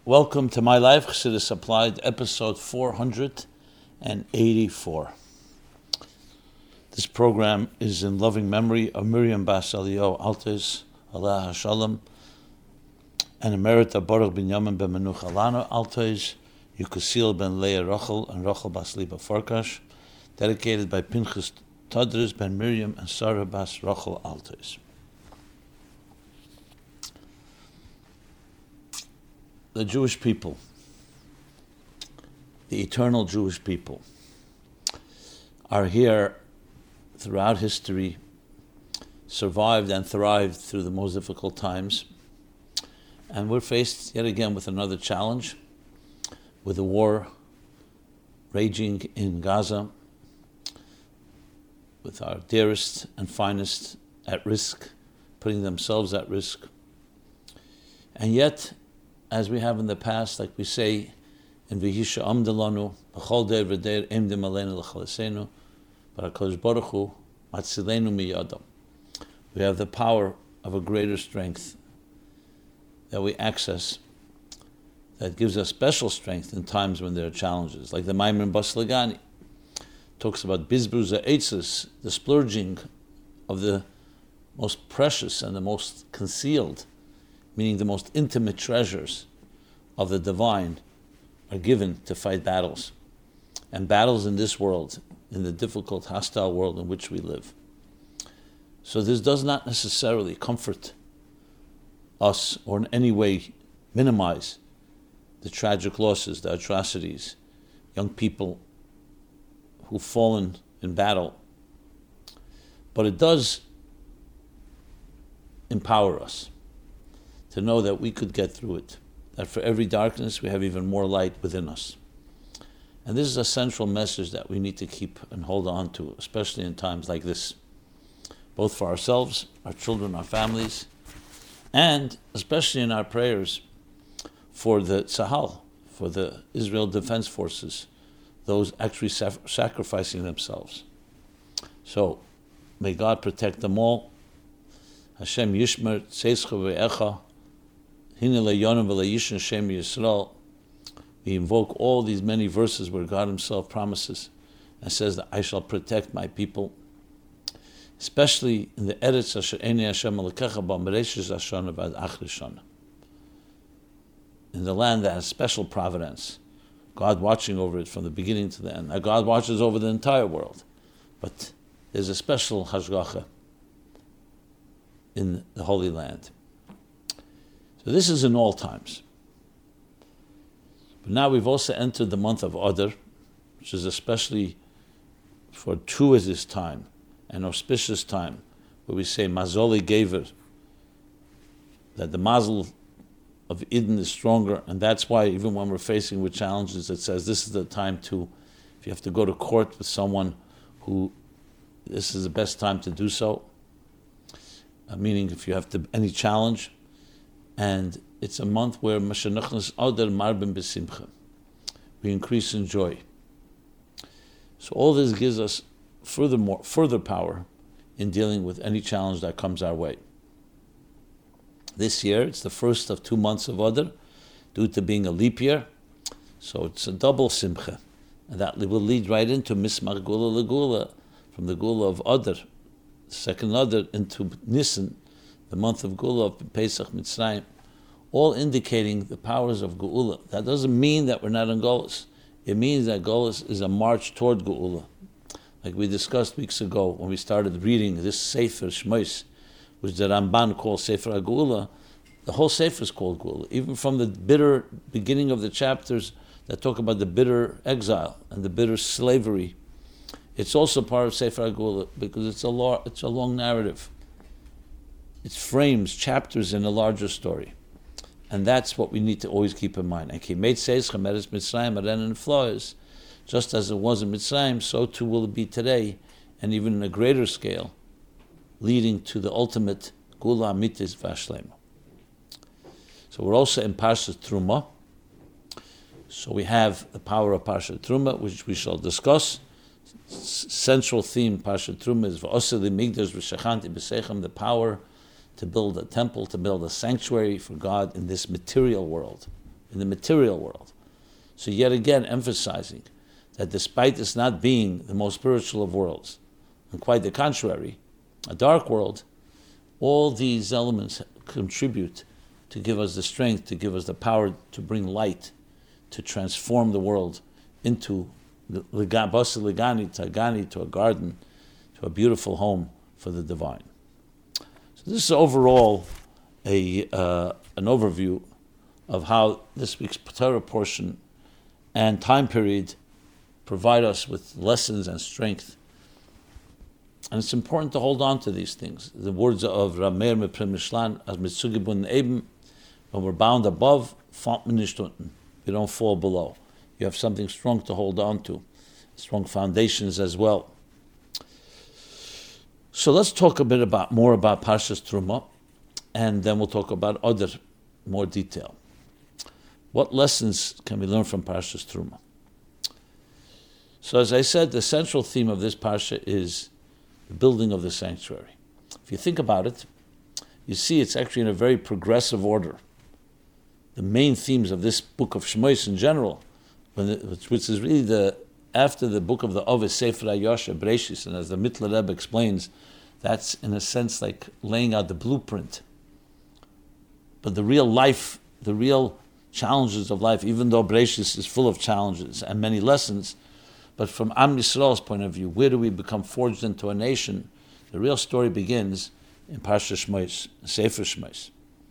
Welcome to My Life, Chassidus Applied, episode 484. This program is in loving memory of Miriam Bas Eliyahu Altes, Allah HaShalom, and Emerita Baruch Binyamin Ben Menucha Lano Altes, Yukusil Ben Leah Rachel, and Rachel Bas Liba Farkash, dedicated by Pinchas Tadris Ben Miriam and Sarah Bas Rachel Altes. The Jewish people, the eternal Jewish people, are here throughout history, survived and thrived through the most difficult times, and we're faced yet again with another challenge, with a war raging in Gaza, with our dearest and finest at risk, putting themselves at risk, and yet, as we have in the past, like we say in V'hisha Amdalanu, B'chol Deir V'deir Emdim Aleinu L'chalasenu, but HaKadosh Baruch Hu Matzilenu Miyadam. We have the power of a greater strength that we access, that gives us special strength in times when there are challenges. Like the Maimon Bas Lagani talks about Bizbruz Ha'etzos, the splurging of the most precious and the most concealed, meaning the most intimate treasures of the divine, are given to fight battles. And battles in this world, in the difficult, hostile world in which we live. So this does not necessarily comfort us or in any way minimize the tragic losses, the atrocities, young people who've fallen in battle. But it does empower us to know that we could get through it, that for every darkness we have even more light within us. And this is a central message that we need to keep and hold on to, especially in times like this, both for ourselves, our children, our families, and especially in our prayers for the Tzahal, for the Israel Defense Forces, those actually sacrificing themselves. So, may God protect them all. Hashem Yishmer Tzeischa Ve'echa, we invoke all these many verses where God Himself promises and says that I shall protect my people, especially in the Eretz Asher Eini Hashem Elokecha Ba Mereishis Hashana V'ad Achris Shana, in the land that has special providence, God watching over it from the beginning to the end. Now God watches over the entire world, but there's a special hashgacha in the Holy Land. So this is in all times. But now we've also entered the month of Adar, which is especially for this time, an auspicious time, where we say Mazoli Gever, that the mazel of Eden is stronger, and that's why even when we're facing with challenges, it says this is the time to, if you have to go to court with someone who, this is the best time to do so, meaning if you have any challenge. And it's a month where Mashanachnas Adar Marbim B'Simcha, we increase in joy. So all this gives us further power in dealing with any challenge that comes our way. This year, it's the first of 2 months of Adar, due to being a leap year, so it's a double Simcha, and that will lead right into Mismach Gula Legula, from the Gula of Adar, second Adar, into Nisan, the month of Gula of Pesach Mitzrayim, all indicating the powers of Geula. That doesn't mean that we're not in Golus. It means that Golus is a march toward Geula. Like we discussed weeks ago when we started reading this Sefer Shmos, which the Ramban calls Sefer HaGeula, the whole Sefer is called Geula. Even from the bitter beginning of the chapters that talk about the bitter exile and the bitter slavery, it's also part of Sefer HaGeula because it's a long narrative. It frames chapters in a larger story. And that's what we need to always keep in mind. And Kimet says, Chameres Mitzrayim, Aren and Flores, just as it was in Mitzrayim, so too will it be today, and even in a greater scale, leading to the ultimate Gula Amitis Vashlema. So we're also in Parshat Truma. So we have the power of Parshat Truma, which we shall discuss. Central theme, Parshat Truma, is V'oseli Migdash V'shachanti B'seichem, the power to build a temple, to build a sanctuary for God in this material world, in the material world. So yet again emphasizing that despite this not being the most spiritual of worlds, and quite the contrary, a dark world, all these elements contribute to give us the strength, to give us the power to bring light, to transform the world into Basi Ligani, Tagani, to a garden, to a beautiful home for the divine. So this is overall an overview of how this week's Torah portion and time period provide us with lessons and strength. And it's important to hold on to these things. The words of Rav Meir Meprim Mishlan, as Mitzugibun Eben, when we're bound above, we don't fall below. You have something strong to hold on to, strong foundations as well. So let's talk a bit more about Parshas Truma, and then we'll talk about other more detail. What lessons can we learn from Parshas Truma? So as I said, the central theme of this parsha is the building of the sanctuary. If you think about it, you see it's actually in a very progressive order. The main themes of this book of Shmos in general, which is really after the book of the Ovis, Sefer HaYosher, Breshis, and as the Mittler Rebbe explains, that's in a sense like laying out the blueprint. But the real life, the real challenges of life, even though Breshis is full of challenges and many lessons, but from Am Yisrael's point of view, where do we become forged into a nation? The real story begins in Parsha Shmos, Sefer Shmos,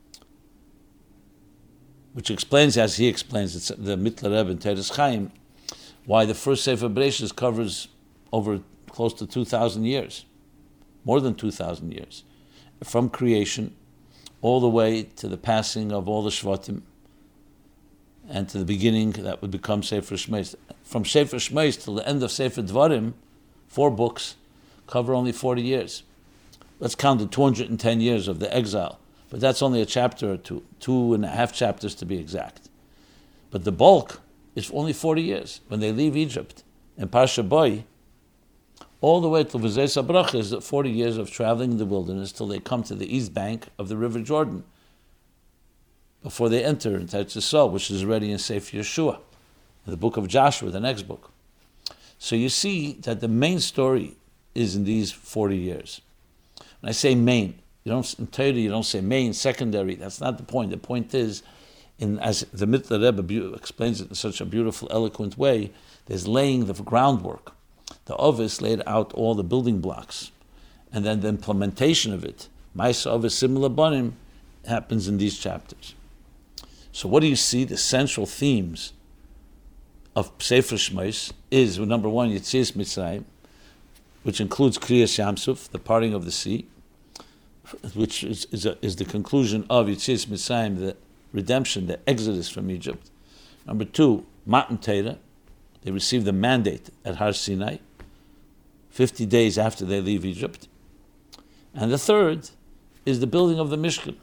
which explains, as he explains, it's the Mittler Rebbe in Teres Chaim, why the first Sefer Bereshis covers over close to 2,000 years, more than 2,000 years, from creation all the way to the passing of all the Shvatim, and to the beginning that would become Sefer Shmos. From Sefer Shmos till the end of Sefer Dvarim, 4 books, cover only 40 years. Let's count the 210 years of the exile, but that's only a chapter or 2.5 chapters to be exact. But the bulk is only 40 years. When they leave Egypt, in Parsha Boy, all the way to V'zei Sabracha is 40 years of traveling in the wilderness till they come to the east bank of the River Jordan, before they enter into Eretz Yisrael, which is already in Sefer Yeshua, in the book of Joshua, the next book. So you see that the main story is in these 40 years. When I say main, in Torah you don't say main, secondary. That's not the point. The point is, as the Mittler Rebbe explains it in such a beautiful, eloquent way, there's laying the groundwork. The Ovis laid out all the building blocks, and then the implementation of it, Ma'aseh Ovis Simla Banim, happens in these chapters. So what do you see? The central themes of Sefer Shmos is, number one, Yetzias Mitzrayim, which includes Kriyas Yamsuf, the parting of the sea, which is the conclusion of Yetzias Mitzrayim, the redemption, the exodus from Egypt. Number two, Matan Torah, they receive the mandate at Har Sinai, 50 days after they leave Egypt. And the third is the building of the Mishkan,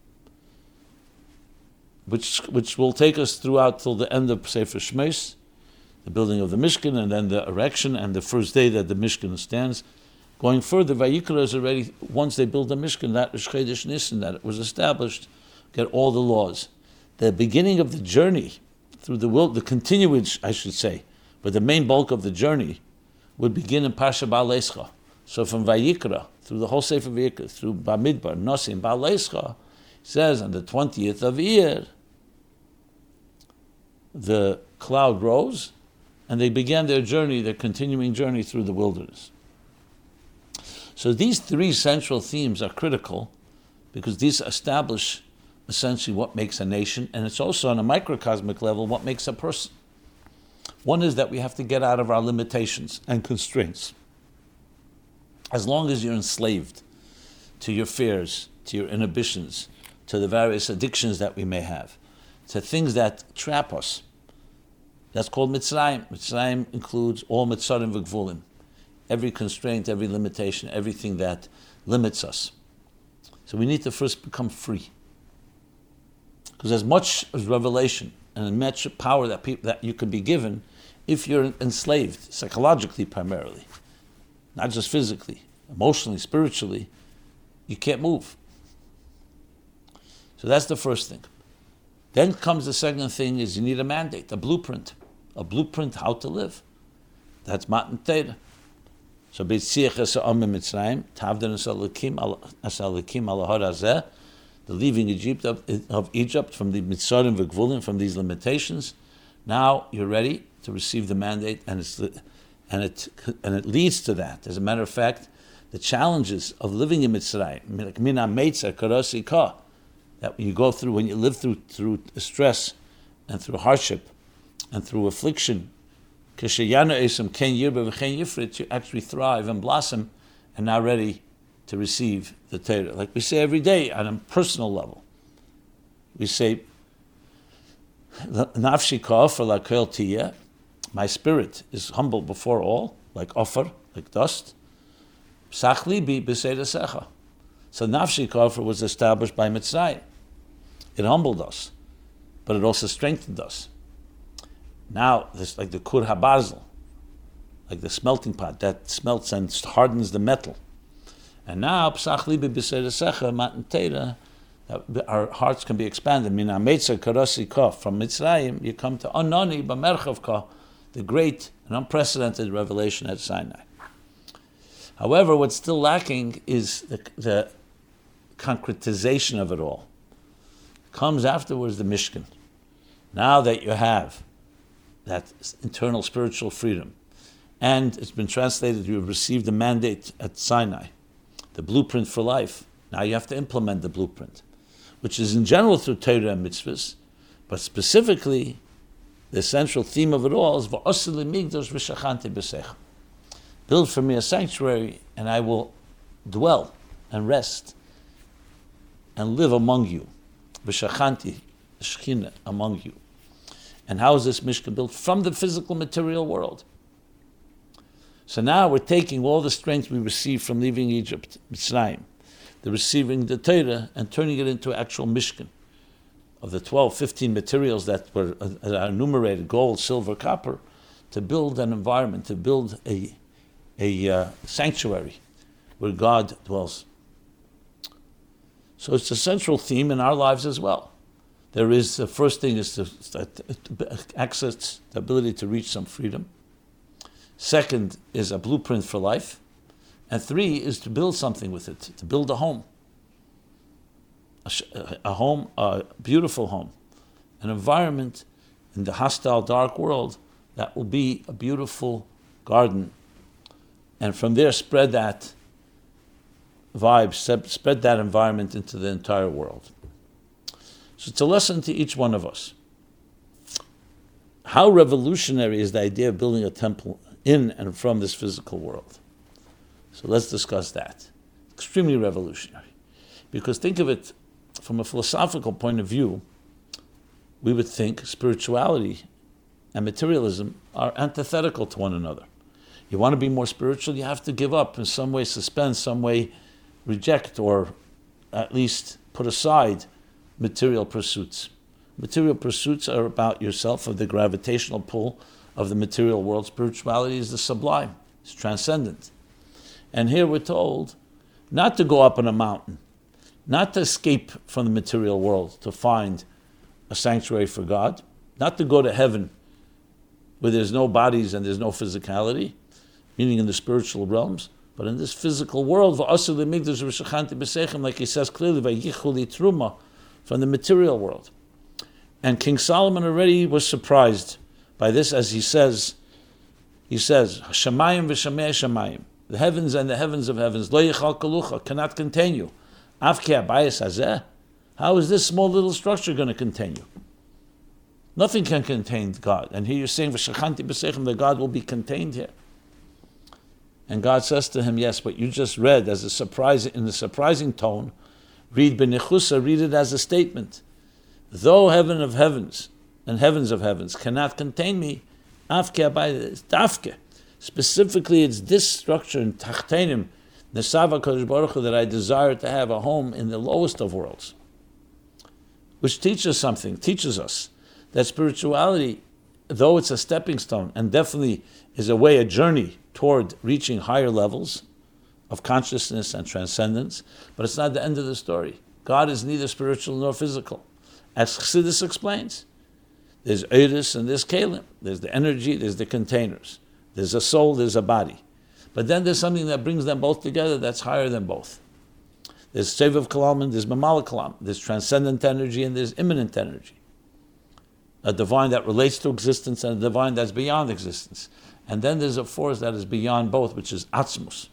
which will take us throughout till the end of Sefer Shmos, the building of the Mishkan, and then the erection, and the first day that the Mishkan stands. Going further, Vayikra is already, once they build the Mishkan, that Rosh Chodesh Nisan, that it was established, get all the laws. The beginning of the journey through the world, the continuance, I should say, but the main bulk of the journey would begin in Parsha Ba'alescha. So from Vayikra, through the whole Sefer Vayikra, through Bamidbar, Nosim, Ba'alescha, says on the 20th of Iyar, the cloud rose, and they began their journey, their continuing journey through the wilderness. So these 3 central themes are critical because these establish essentially what makes a nation, and it's also on a microcosmic level what makes a person. One is that we have to get out of our limitations and constraints. As long as you're enslaved to your fears, to your inhibitions, to the various addictions that we may have, to things that trap us, that's called Mitzrayim. Mitzrayim includes all Mitzarim v'Gvulim, every constraint, every limitation, everything that limits us. So we need to first become free. Because as much as revelation and as much power that you can be given, if you're enslaved, psychologically primarily, not just physically, emotionally, spiritually, you can't move. So that's the first thing. Then comes the second thing: is you need a mandate, a blueprint how to live. That's Matan Torah. So B'tziach es ha'amim Mitzrayim, Tavdan es ha'alakim al ha'ar hazeh, the leaving Egypt of Egypt from the Mitzarim v'Gvulim, from these limitations. Now you're ready to receive the mandate, and it leads to that. As a matter of fact, the challenges of living in Mitzrayim, like mina meitzer karasi ka, that you go through when you live through stress and through hardship and through affliction, you actually thrive and blossom and now ready to receive the Torah. Like we say every day on a personal level. We say, Nafshi ka'ofar la'kel tiyeh, my spirit is humble before all, like offer, like dust. Psach libi b'sei secha. So Nafshi ka'ofar was established by Mitzrayim. It humbled us, but it also strengthened us. Now, this like the kur habarzel, like the smelting pot that smelts and hardens the metal. And now, psach libi b'sei secha, Matan Torah, our hearts can be expanded. Min ha'meitzer karasi ka. From Mitzrayim, you come to Anani b'merchav ka, the great and unprecedented revelation at Sinai. However, what's still lacking is the concretization of it all. Comes afterwards the Mishkan. Now that you have that internal spiritual freedom, and it's been translated, you have received the mandate at Sinai, the blueprint for life. Now you have to implement the blueprint, which is in general through Torah and mitzvahs, but specifically, the central theme of it all is V'oseh li migdosh v'shachanti b'secha. Build for me a sanctuary, and I will dwell and rest and live among you. V'shachanti, Shechina, among you. And how is this Mishkan built? From the physical material world. So now we're taking all the strength we received from leaving Egypt, Mitzrayim, the receiving the Torah, and turning it into actual Mishkan. Of the 12, 15 materials that are enumerated, gold, silver, copper, to build an environment, to build a sanctuary where God dwells. So it's a central theme in our lives as well. There is, the first thing is to access the ability to reach some freedom. Second is a blueprint for life. And 3 is to build something with it, to build a home. A home, a beautiful home, an environment in the hostile, dark world that will be a beautiful garden. And from there, spread that vibe, spread that environment into the entire world. So it's a lesson to each one of us. How revolutionary is the idea of building a temple in and from this physical world? So let's discuss that. Extremely revolutionary. Because think of it from a philosophical point of view, we would think spirituality and materialism are antithetical to one another. You want to be more spiritual, you have to give up, in some way suspend, some way reject, or at least put aside material pursuits. Material pursuits are about yourself, of the gravitational pull of the material world. Spirituality is the sublime, it's transcendent. And here we're told not to go up on a mountain, not to escape from the material world to find a sanctuary for God, not to go to heaven where there's no bodies and there's no physicality, meaning in the spiritual realms, but in this physical world, like he says clearly, from the material world. And King Solomon already was surprised by this, as he says, Shamayim v'shamei shamayim, the heavens and the heavens of heavens, lo yichal kalucha, cannot contain you. How is this small little structure going to contain you? Nothing can contain God. And here you're saying, that God will be contained here. And God says to him, yes, what you just read as a surprise, in a surprising tone, read b'nechusa, read it as a statement. Though heaven of heavens and heavens of heavens cannot contain me, dafke. Specifically, it's this structure in Tachtenim, Nesava Kodesh Baruch Hu, that I desire to have a home in the lowest of worlds. Which teaches us that spirituality, though it's a stepping stone and definitely is a journey toward reaching higher levels of consciousness and transcendence, but it's not the end of the story. God is neither spiritual nor physical. As Chassidus explains, there's Eiris and there's Kalim. There's the energy, there's the containers. There's a soul, there's a body. But then there's something that brings them both together that's higher than both. There's Sevav Kalam, there's Mamala Kalam. There's transcendent energy and there's immanent energy. A divine that relates to existence and a divine that's beyond existence. And then there's a force that is beyond both, which is Atzmus.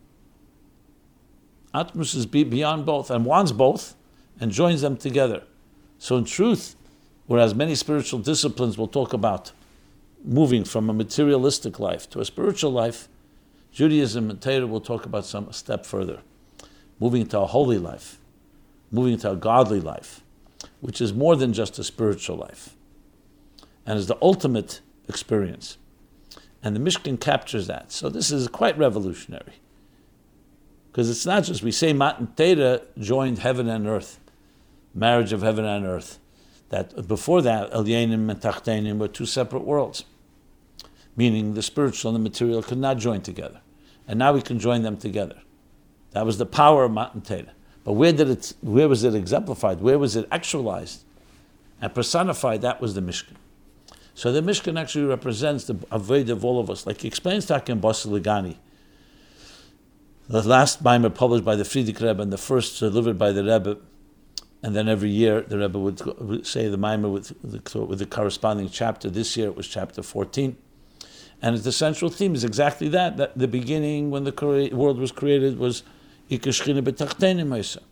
Atzmus is beyond both and wants both and joins them together. So in truth, whereas many spiritual disciplines will talk about moving from a materialistic life to a spiritual life, Judaism and Torah will talk about a step further, moving to a holy life, moving to a godly life, which is more than just a spiritual life, and is the ultimate experience. And the Mishkan captures that. So this is quite revolutionary. Because it's not just, we say Matan Torah joined heaven and earth, marriage of heaven and earth. That before that, Elyenim and Tachtenim were two separate worlds, meaning the spiritual and the material could not join together. And now we can join them together. That was the power of Matan Torah. But where was it exemplified? Where was it actualized and personified? That was the Mishkan. So the Mishkan actually represents the Avodah of all of us. Like he explains Takim Basiligani, the last Maimer published by the Frierdiker Rebbe and the first delivered by the Rebbe, and then every year the Rebbe would say the Maimer with the corresponding chapter. This year it was chapter 14. And the central theme is exactly that the beginning when the world was created was Ikashchina B'Tachtenim Meisa.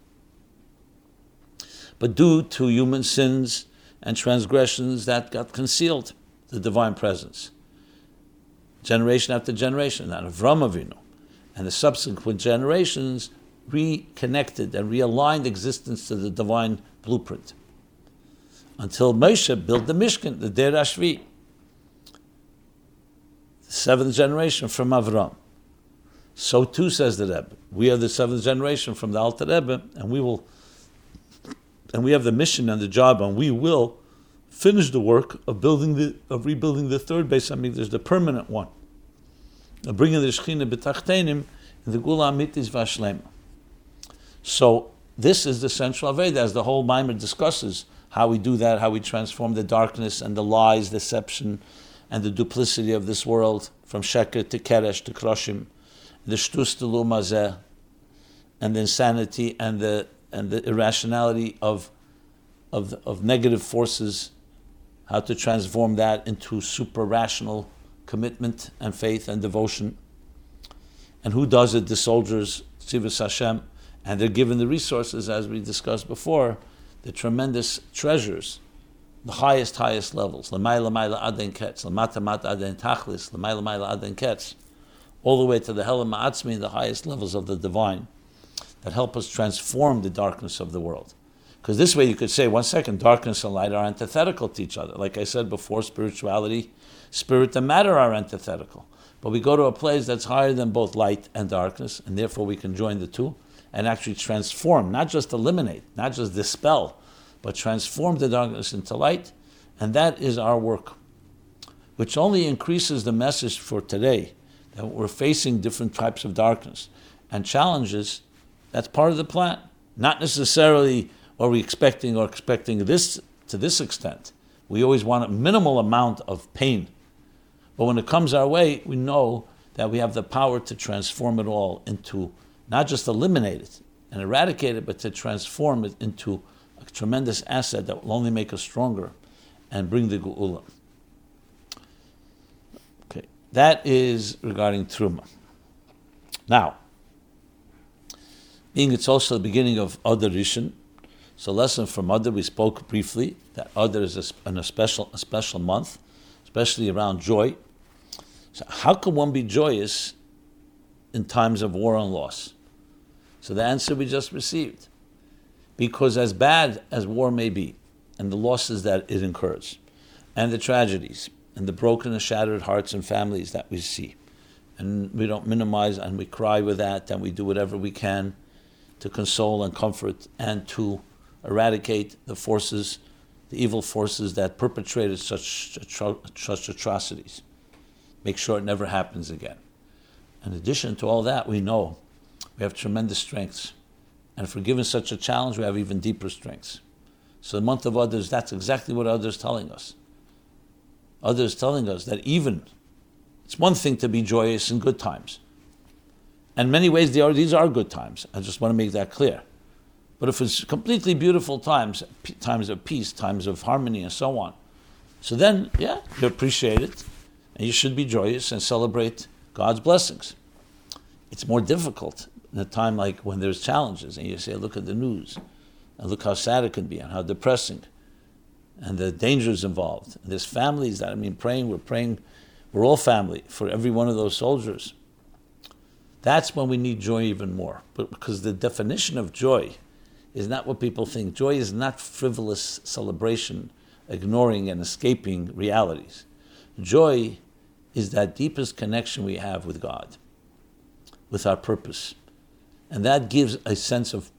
But due to human sins and transgressions, that got concealed, the divine presence. Generation after generation, and Avram Avinu, and the subsequent generations reconnected and realigned existence to the divine blueprint. Until Moshe built the Mishkan, the Der Ashvi, the seventh generation from Avram. So too says the Rebbe. We are the seventh generation from the Alter Rebbe, and we have the mission and the job, and we will finish the work of rebuilding the third Beis Hamikdash, the permanent one, of bringing the Shechina B'Tachtenim and the Gula Amitis Vashlema. So this is the central Aveda, as the whole Maimer discusses how we do that, how we transform the darkness and the lies, deception, and the duplicity of this world from Sheker to Keresh to Kroshim, the Shtus to Lumazeh, and the insanity and the irrationality of negative forces, how to transform that into super-rational commitment and faith and devotion. And who does it? The soldiers, Tzivus Hashem, and they're given the resources, as we discussed before, the tremendous treasures, the highest levels, L'mayla aden ketz, L'mata aden tachlis, L'mayla aden ketz, all the way to the Helam Ma'atzmi, the highest levels of the divine, that help us transform the darkness of the world. Because this way you could say, one second, darkness and light are antithetical to each other. Like I said before, spirituality, spirit and matter are antithetical. But we go to a place that's higher than both light and darkness, and therefore we can join the two and actually transform, not just eliminate, not just dispel, but transform the darkness into light. And that is our work, which only increases the message for today, that we're facing different types of darkness and challenges. That's part of the plan. Not necessarily are we expecting this to this extent. We always want a minimal amount of pain. But when it comes our way, we know that we have the power to transform it all into, not just eliminate it and eradicate it, but to transform it into a tremendous asset that will only make us stronger and bring the Geula. Okay, that is regarding Truma. Now, being it's also the beginning of Adar Rishon, so lesson from Adar, we spoke briefly that Adar is a special month, especially around joy. So how can one be joyous in times of war and loss? So the answer we just received. Because as bad as war may be, and the losses that it incurs, and the tragedies, and the broken and shattered hearts and families that we see, and we don't minimize and we cry with that, and we do whatever we can to console and comfort and to eradicate the forces, the evil forces that perpetrated such atrocities. Make sure it never happens again. In addition to all that, we know we have tremendous strengths. And for given such a challenge, we have even deeper strengths. So the month of Adar, that's exactly what Adar is telling us. Adar is telling us that even, it's one thing to be joyous in good times. And in many ways, these are good times. I just want to make that clear. But if it's completely beautiful times, times of peace, times of harmony, and so on, so then, yeah, you appreciate it, and you should be joyous and celebrate God's blessings. It's more difficult in a time like when there's challenges, and you say, look at the news, and look how sad it can be, and how depressing, and the dangers involved. And there's families that, praying, we're all family for every one of those soldiers. That's when we need joy even more. But because the definition of joy is not what people think. Joy is not frivolous celebration, ignoring and escaping realities. Joy is that deepest connection we have with God, with our purpose. And that gives a sense of,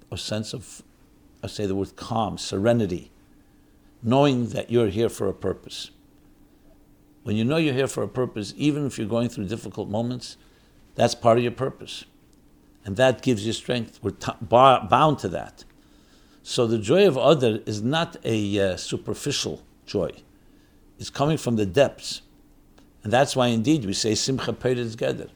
I say the word calm, serenity, knowing that you're here for a purpose. When you know you're here for a purpose, even if you're going through difficult moments, that's part of your purpose. And that gives you strength. We're bound to that. So the joy of Adar is not a superficial joy. It's coming from the depths. And that's why indeed we say Simcha Peretz Geder.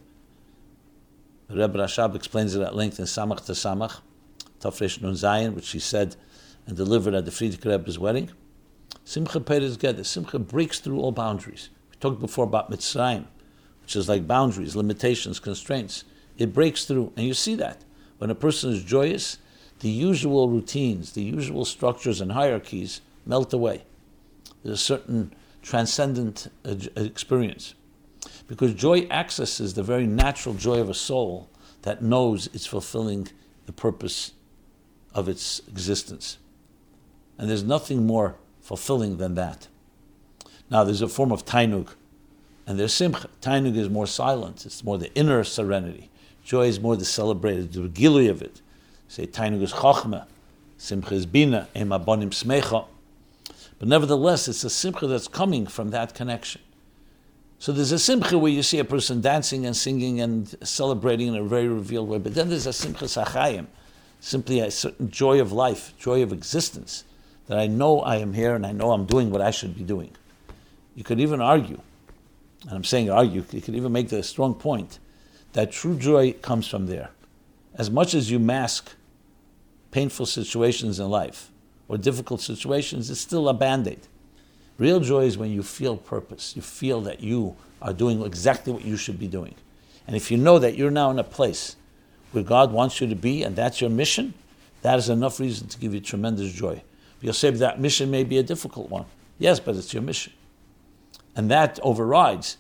The Rebbe Rashab explains it at length in Samach to Samach, Tafresh Nun Zayin, which he said and delivered at the Frierdiker Rebbe's wedding. Simcha Peretz Geder. Simcha breaks through all boundaries. We talked before about Mitzrayim, which is like boundaries, limitations, constraints. It breaks through, and you see that. When a person is joyous, the usual routines, the usual structures and hierarchies melt away. There's a certain transcendent experience. Because joy accesses the very natural joy of a soul that knows it's fulfilling the purpose of its existence. And there's nothing more fulfilling than that. Now, there's a form of tainug, and there's simcha. Tainug is more silent. It's more the inner serenity. Joy is more the celebrated, the gilui of it. Say tainug is chochmah, simcha is bina, em abonim smecha. But nevertheless, it's a simcha that's coming from that connection. So there's a simcha where you see a person dancing and singing and celebrating in a very revealed way. But then there's a simcha sachayim, simply a certain joy of life, joy of existence, that I know I am here and I know I'm doing what I should be doing. You could even argue, and I'm saying argue, you could even make the strong point that true joy comes from there. As much as you mask painful situations in life or difficult situations, it's still a Band-Aid. Real joy is when you feel purpose. You feel that you are doing exactly what you should be doing. And if you know that you're now in a place where God wants you to be and that's your mission, that is enough reason to give you tremendous joy. You'll say that mission may be a difficult one. Yes, but it's your mission. And that overrides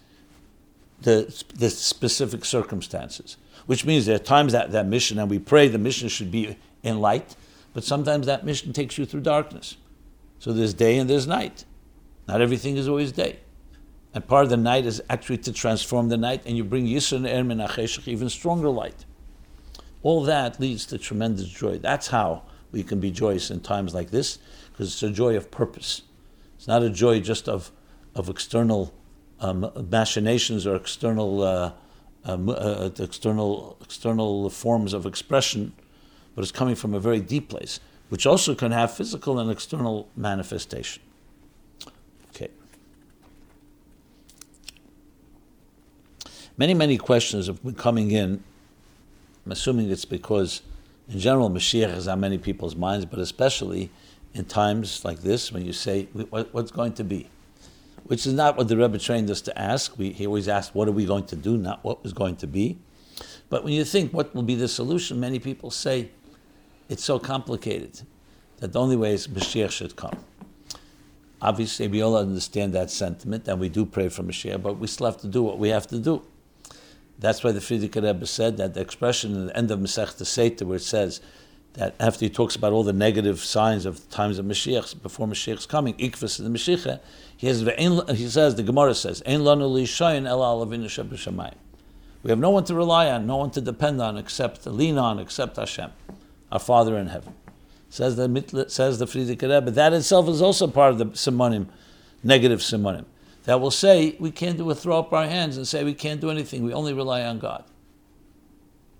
the specific circumstances, which means there are times that mission, and we pray the mission should be in light, but sometimes that mission takes you through darkness. So there's day and there's night. Not everything is always day. And part of the night is actually to transform the night, and you bring Yisr and Er Min HaCheshech, even stronger light. All that leads to tremendous joy. That's how we can be joyous in times like this, because it's a joy of purpose. It's not a joy just of external machinations or external forms of expression, but it's coming from a very deep place, which also can have physical and external manifestation. Okay. Many questions have been coming in. I'm assuming it's because, in general, Mashiach is on many people's minds, but especially in times like this, when you say, what's going to be? Which is not what the Rebbe trained us to ask. He always asked, what are we going to do, not what was going to be. But when you think, what will be the solution, many people say, it's so complicated that the only way is Mashiach should come. Obviously, we all understand that sentiment, and we do pray for Mashiach, but we still have to do what we have to do. That's why the Frierdiker Rebbe said that the expression in the end of Masechta Seita, where it says that after he talks about all the negative signs of the times of Mashiach, before Mashiach's coming, Ikvus in the Mashiach, he says, the Gemara says, Ein lanu lishayin ela al Avinu shebashamayim. We have no one to rely on, no one to depend on, lean on, except Hashem, our Father in heaven. Says the Frierdiker Rebbe, that itself is also part of the simonim, negative simonim, that will say we can't throw up our hands and say we can't do anything, we only rely on God.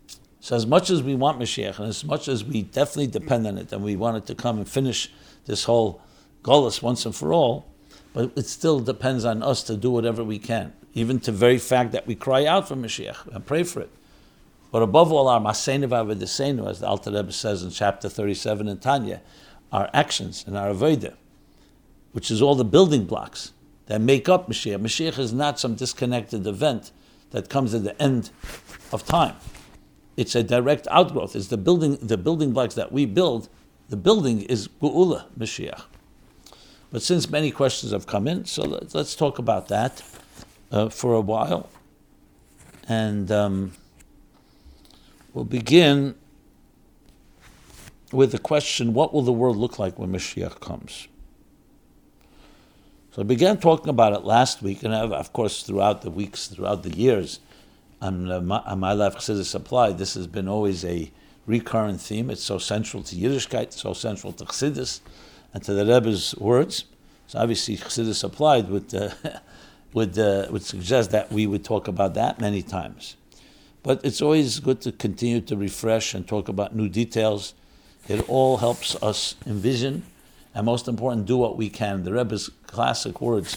So as much as we want Mashiach, and as much as we definitely depend on it, and we want it to come and finish this whole Golus once and for all, but it still depends on us to do whatever we can, even to the very fact that we cry out for Mashiach and pray for it. But above all, our Maseinu v'Avodeseinu, as the Alter Rebbe says in chapter 37 in Tanya, our actions and our Avodah, which is all the building blocks that make up Mashiach. Mashiach is not some disconnected event that comes at the end of time. It's a direct outgrowth. It's the building blocks that we build. The building is Geula, Mashiach. But since many questions have come in, so let's talk about that for a while. And we'll begin with the question, what will the world look like when Mashiach comes? So I began talking about it last week, and of course throughout the weeks, throughout the years, on My Life Chassidus Applied, this has been always a recurrent theme. It's so central to Yiddishkeit, so central to Chassidus, and to the Rebbe's words. So obviously Chassidus Applied would suggest that we would talk about that many times. But it's always good to continue to refresh and talk about new details. It all helps us envision, and most important, do what we can. The Rebbe's classic words,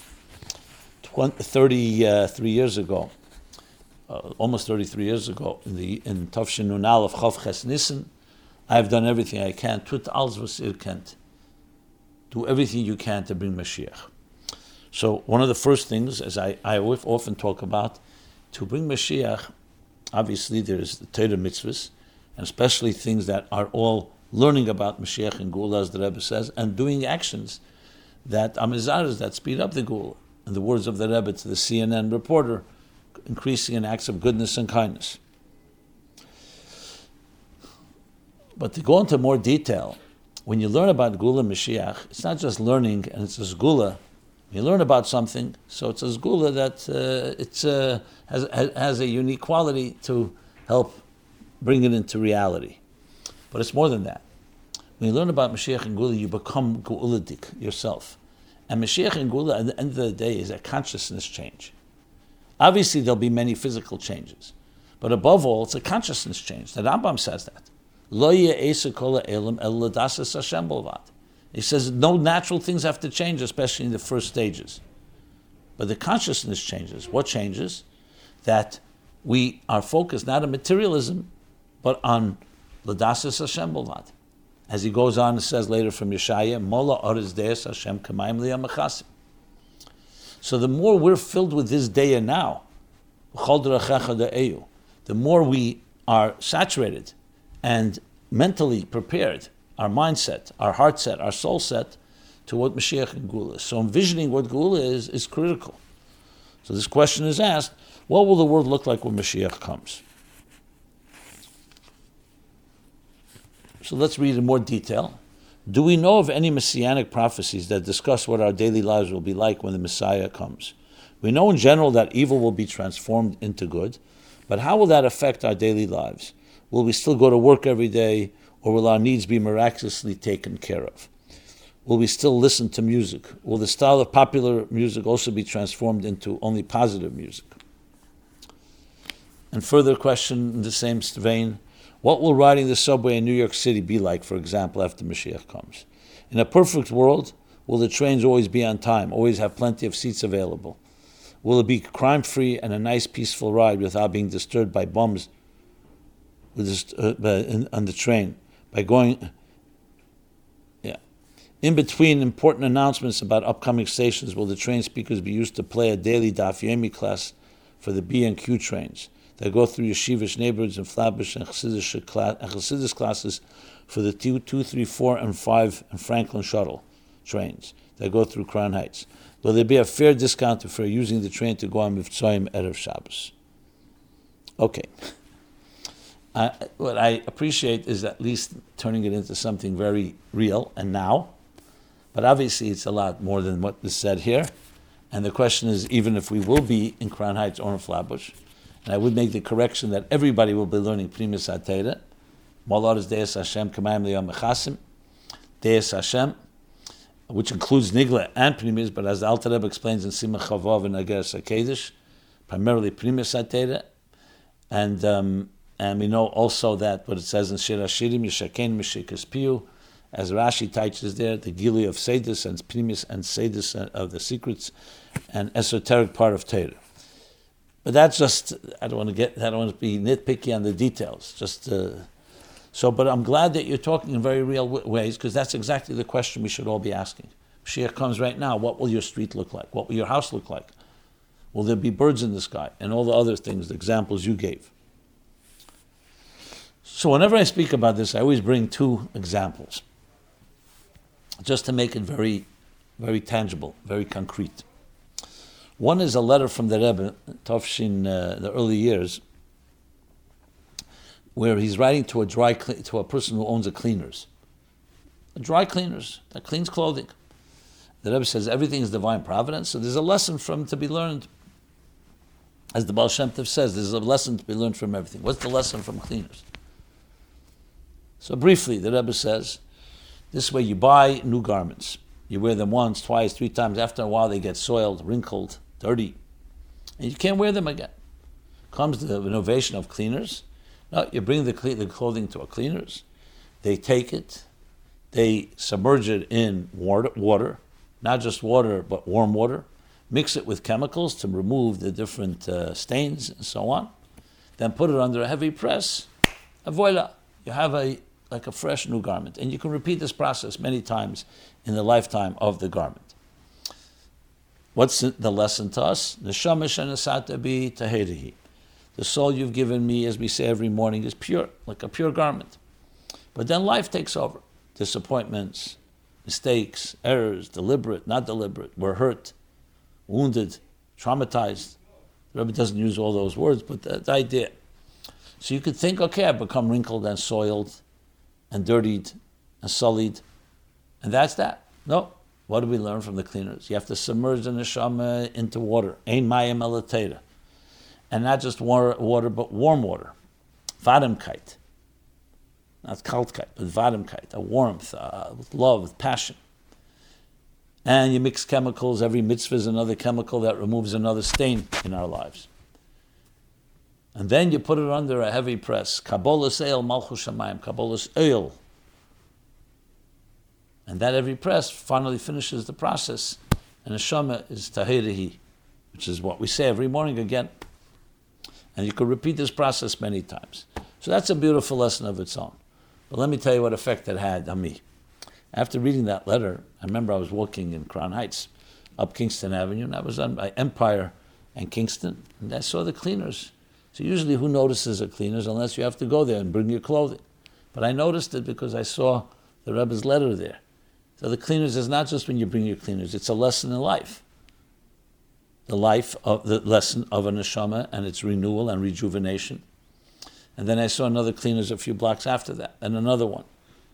33 years ago, almost 33 years ago, in Tafshin Nun Aleph Chav Ches Nissen, I have done everything I can. Tut alles was ihr kennt. Do everything you can to bring Mashiach. So one of the first things, as I often talk about, to bring Mashiach, obviously there's the Torah mitzvahs, and especially things that are all learning about Mashiach and Geula, as the Rebbe says, and doing actions that amizaras, that speed up the Geula. In the words of the Rebbe to the CNN reporter, increasing in acts of goodness and kindness. But to go into more detail, when you learn about Geula Mashiach, it's not just learning and it's a Geula. You learn about something, so it's a Geula that has a unique quality to help bring it into reality. But it's more than that. When you learn about Mashiach and Geula, you become Geuladik yourself. And Mashiach and Geula, at the end of the day, is a consciousness change. Obviously, there'll be many physical changes. But above all, it's a consciousness change. The Rambam says that. Lo ye'esa kol ha'elam el l'dasas Hashem b'lvad. He says no natural things have to change, especially in the first stages. But the consciousness changes. What changes? That we are focused not on materialism, but on l'dasas Hashem b'lvad. As he goes on and says later from Yeshaya, Mola oris deis Hashem kamayim li'amachasim. So the more we're filled with this day and now, the more we are saturated and mentally prepared, our mindset, our heart set, our soul set, to what Mashiach and Geula is. So envisioning what Geula is critical. So this question is asked, what will the world look like when Mashiach comes? So let's read in more detail. Do we know of any messianic prophecies that discuss what our daily lives will be like when the Messiah comes? We know in general that evil will be transformed into good, but how will that affect our daily lives? Will we still go to work every day, or will our needs be miraculously taken care of? Will we still listen to music? Will the style of popular music also be transformed into only positive music? And further question in the same vein, what will riding the subway in New York City be like, for example, after Mashiach comes? In a perfect world, will the trains always be on time, always have plenty of seats available? Will it be crime-free and a nice, peaceful ride without being disturbed by bums on the train? By going, in between important announcements about upcoming stations, will the train speakers be used to play a daily Daf Yomi class for the B and Q trains that go through yeshivish neighborhoods and Flatbush and Chassidus classes for the 2, 3, 4, and 5 and Franklin shuttle trains that go through Crown Heights? Will there be a fair discount for using the train to go on Mivtzoyim Erev Shabbos? Okay. What I appreciate is at least turning it into something very real and now, but obviously it's a lot more than what is said here. And the question is, even if we will be in Crown Heights or in Flatbush, and I would make the correction that everybody will be learning Primus HaTeira, Molar is Deis Hashem Kamayim Liyam Mechasim, Deis Hashem, which includes Nigla and Primus, but as the Alter Rebbe explains in Simach Chavav and Ageres HaKedesh, primarily Primus HaTeira, and And we know also that what it says in Shir Hashirim, Yishaken Mishikas Piyu, as Rashi teaches there, the Gili of Sedis and Primis and Sedis of the secrets and esoteric part of Torah. But that's just, I don't want to be nitpicky on the details. But I'm glad that you're talking in very real ways, because that's exactly the question we should all be asking. Mashiach comes right now. What will your street look like? What will your house look like? Will there be birds in the sky? And all the other things, the examples you gave. So whenever I speak about this, I always bring two examples, just to make it very, very tangible, very concrete. One is a letter from the Rebbe, Tovshin, the early years, where he's writing to a person who owns a cleaners. A dry cleaners that cleans clothing. The Rebbe says everything is divine providence, so there's a lesson to be learned. As the Baal Shem Tov says, there's a lesson to be learned from everything. What's the lesson from cleaners? So briefly, the Rebbe says, this way you buy new garments. You wear them once, twice, 3 times. After a while, they get soiled, wrinkled, dirty, and you can't wear them again. Comes the innovation of cleaners. No, you bring the clothing to a cleaners. They take it, they submerge it in water, not just water, but warm water. Mix it with chemicals to remove the different stains and so on. Then put it under a heavy press. And voila, you have like a fresh new garment. And you can repeat this process many times in the lifetime of the garment. What's the lesson to us? Neshama shenasata bi tahirihi. The soul you've given me, as we say every morning, is pure, like a pure garment. But then life takes over. Disappointments, mistakes, errors, deliberate, not deliberate. We're hurt, wounded, traumatized. The Rebbe doesn't use all those words, but the idea. So you could think, okay, I've become wrinkled and soiled and dirtied and sullied, and that's that. No. What do we learn from the cleaners? You have to submerge the neshama into water. Ein mayim elateira. And not just water, but warm water. Vadimkeit. Not kaltkeit, but vadimkeit. A warmth, with love, with passion. And you mix chemicals. Every mitzvah is another chemical that removes another stain in our lives. And then you put it under a heavy press. Kabbalas eil malchus shamayim. Kabbalas eil. And that heavy press finally finishes the process. And the neshama is tahirihi, which is what we say every morning again. And you could repeat this process many times. So that's a beautiful lesson of its own. But let me tell you what effect it had on me. After reading that letter, I remember I was walking in Crown Heights, up Kingston Avenue, and I was on by Empire and Kingston, and I saw the cleaners. So usually who notices the cleaners unless you have to go there and bring your clothing? But I noticed it because I saw the Rebbe's letter there. So the cleaners is not just when you bring your cleaners, it's a lesson in life. The lesson of a neshama and its renewal and rejuvenation. And then I saw another cleaners a few blocks after that, and another one.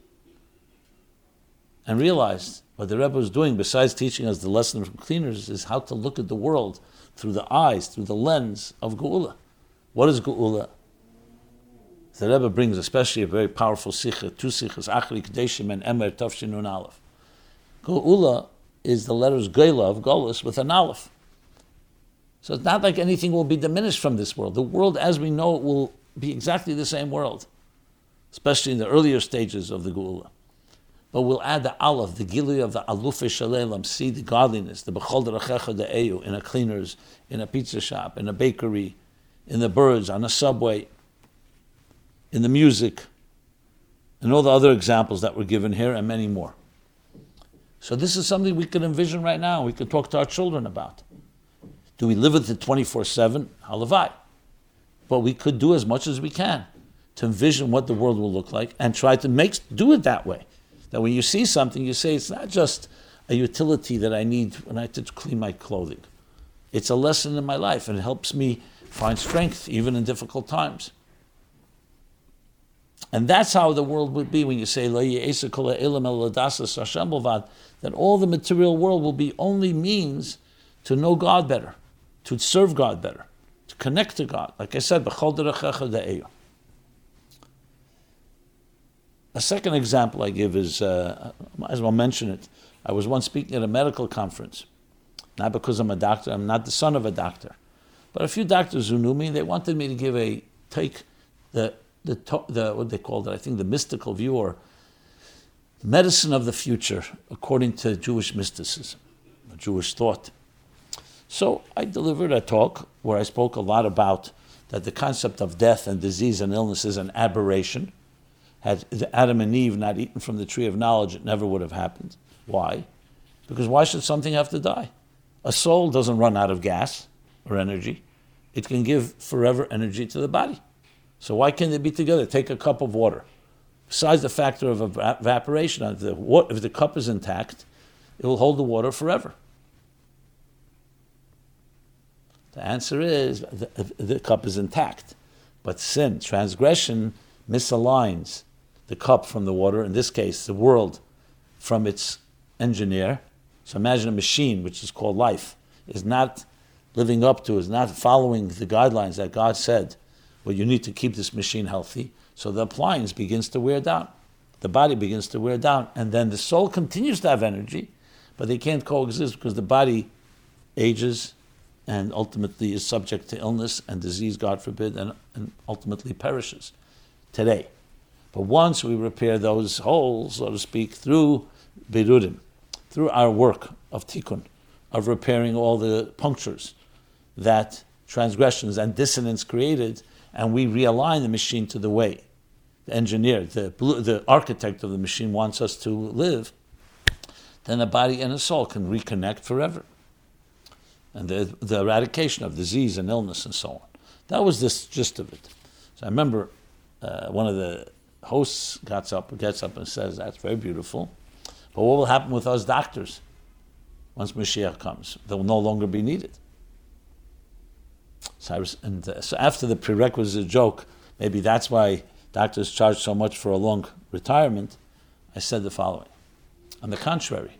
And realized what the Rebbe was doing, besides teaching us the lesson from cleaners, is how to look at the world through the eyes, through the lens of Geula. What is Geula? The Rebbe brings especially a very powerful sikha, 2 sikhas, Achri Kadeshim and Emer Tavshin Nun Aleph. Geula is the letters Geula of Golus with an Aleph. So it's not like anything will be diminished from this world. The world as we know it will be exactly the same world, especially in the earlier stages of the Geula. But we'll add the Aleph, the Gili of the Alufe Shalelam, see the godliness, the Bechol Derechecha De'eyu, in a cleaners, in a pizza shop, in a bakery, in the birds, on a subway, in the music, and all the other examples that were given here, and many more. So this is something we could envision right now, we could talk to our children about. Do we live with it 24/7? Halavai. But we could do as much as we can to envision what the world will look like and try to do it that way. That when you see something, you say, it's not just a utility that I need when I have to clean my clothing. It's a lesson in my life, and it helps me find strength even in difficult times. And that's how the world would be when you say, that all the material world will be only means to know God better, to serve God better, to connect to God. Like I said, b'chol derechecha de'eyu. A second example I give is, I might as well mention it. I was once speaking at a medical conference. Not because I'm a doctor, I'm not the son of a doctor. But a few doctors who knew me, they wanted me to take the the what they called it, I think the mystical view or medicine of the future, according to Jewish mysticism, Jewish thought. So I delivered a talk where I spoke a lot about that the concept of death and disease and illness is an aberration. Had Adam and Eve not eaten from the tree of knowledge, it never would have happened. Why? Because why should something have to die? A soul doesn't run out of gas or energy. It can give forever energy to the body. So why can't they be together? Take a cup of water. Besides the factor of evaporation, if the cup is intact, it will hold the water forever. The answer is the cup is intact. But sin, transgression, misaligns the cup from the water, in this case, the world from its engineer. So imagine a machine, which is called life, is not living up to, is not following the guidelines that God said, well, you need to keep this machine healthy. So the appliance begins to wear down. The body begins to wear down. And then the soul continues to have energy, but they can't coexist because the body ages and ultimately is subject to illness and disease, God forbid, and ultimately perishes today. But once we repair those holes, so to speak, through Berudim, through our work of tikkun, of repairing all the punctures that transgressions and dissonance created, and we realign the machine to the way the engineer, the architect of the machine wants us to live, then the body and the soul can reconnect forever. And the eradication of disease and illness and so on. That was the gist of it. So I remember one of the hosts gets up and says, that's very beautiful, but what will happen with us doctors once Mashiach comes? They will no longer be needed. So after the prerequisite joke, maybe that's why doctors charge so much for a long retirement, I said the following. On the contrary,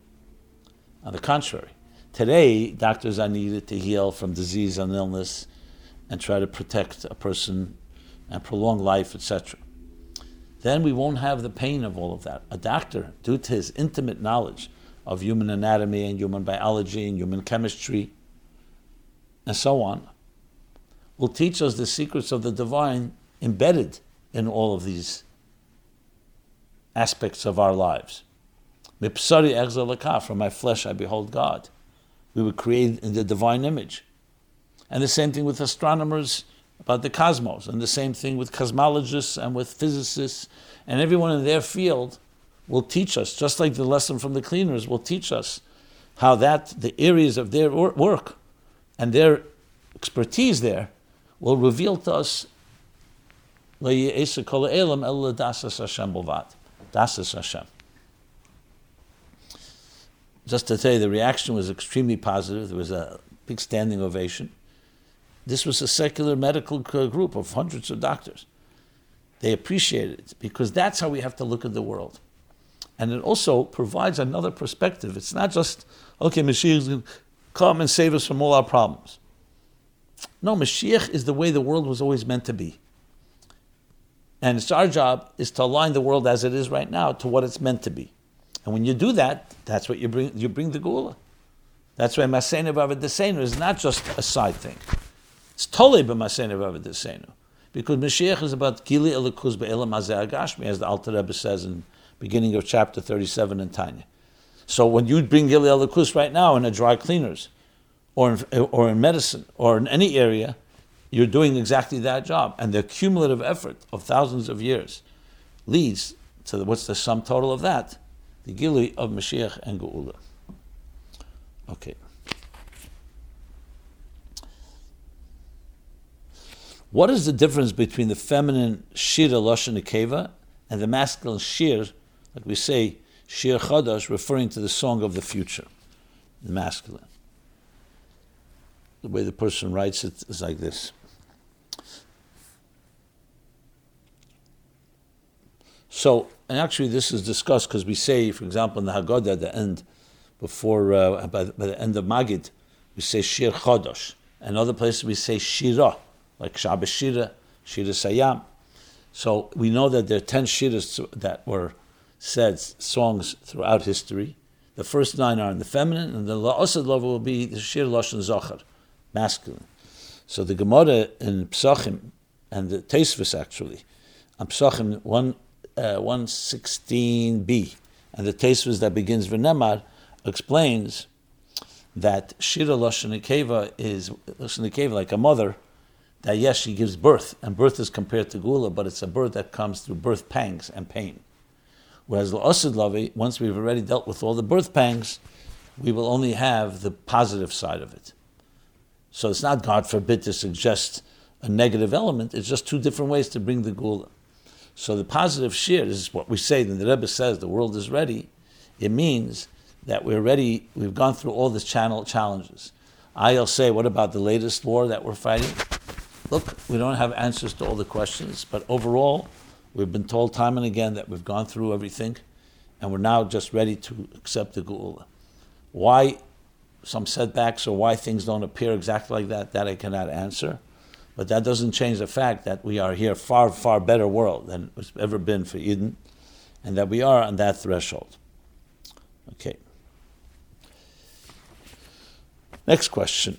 today doctors are needed to heal from disease and illness and try to protect a person and prolong life, etc. Then we won't have the pain of all of that. A doctor, due to his intimate knowledge of human anatomy and human biology and human chemistry and so on, will teach us the secrets of the divine embedded in all of these aspects of our lives. From my flesh I behold God. We were created in the divine image. And the same thing with astronomers about the cosmos, and the same thing with cosmologists and with physicists, and everyone in their field will teach us, just like the lesson from the cleaners will teach us, how that the areas of their work and their expertise there will reveal to us Dasas Hashem. Just to tell you, the reaction was extremely positive. There was a big standing ovation. This was a secular medical group of hundreds of doctors. They appreciated it because that's how we have to look at the world. And it also provides another perspective. It's not just, okay, Mashiach is going to come and save us from all our problems. No, Mashiach is the way the world was always meant to be. And it's our job is to align the world as it is right now to what it's meant to be. And when you do that, that's what you bring the Geula. That's why Masenu V'Aved is not just a side thing. It's totally b'Masenu V'Aved. Because Mashiach is about Gili Elikuz Be'elam Hazeh Agashmi, as the Alter Rebbe says in beginning of chapter 37 in Tanya. So when you bring Gili Elikuz right now in a dry cleaners, or in medicine, or in any area, you're doing exactly that job. And the cumulative effort of thousands of years leads to what's the sum total of that? The Gili of Mashiach and Geula. Okay. What is the difference between the feminine Shira Lashon Nekeva and the masculine Shir, like we say, Shir Chadash, referring to the song of the future, the masculine? The way the person writes it is like this. So, and actually this is discussed because we say, for example, in the Haggadah at the end, by the end of Magid, we say Shir Chadash. And other places we say Shira, like Shabbos Shira, Shira Sayam. So we know that there are 10 Shiras that were said, songs throughout history. The first 9 are in the feminine, and the La'asad Lova will be the Shir Lashon Zachar, masculine. So the Gemara in Pesachim and the Tosfos actually, Psachim 116b, and the Tosfos that begins V'nemar explains that Shira Lashon Nekeva is Lashon Nekeva, like a mother, that yes, she gives birth, and birth is compared to Gula, but it's a birth that comes through birth pangs and pain. Whereas L'Osid Lavi, once we've already dealt with all the birth pangs, we will only have the positive side of it. So it's not, God forbid, to suggest a negative element, it's just two different ways to bring the Gula. So the positive shir, this is what we say, when the Rebbe says the world is ready, it means that we're ready, we've gone through all the challenges. I'll say, what about the latest war that we're fighting? Look, we don't have answers to all the questions, but overall, we've been told time and again that we've gone through everything, and we're now just ready to accept the Geula. Why some setbacks or why things don't appear exactly like that I cannot answer. But that doesn't change the fact that we are here far, far better world than it's ever been for Eden, and that we are on that threshold. Okay. Next question.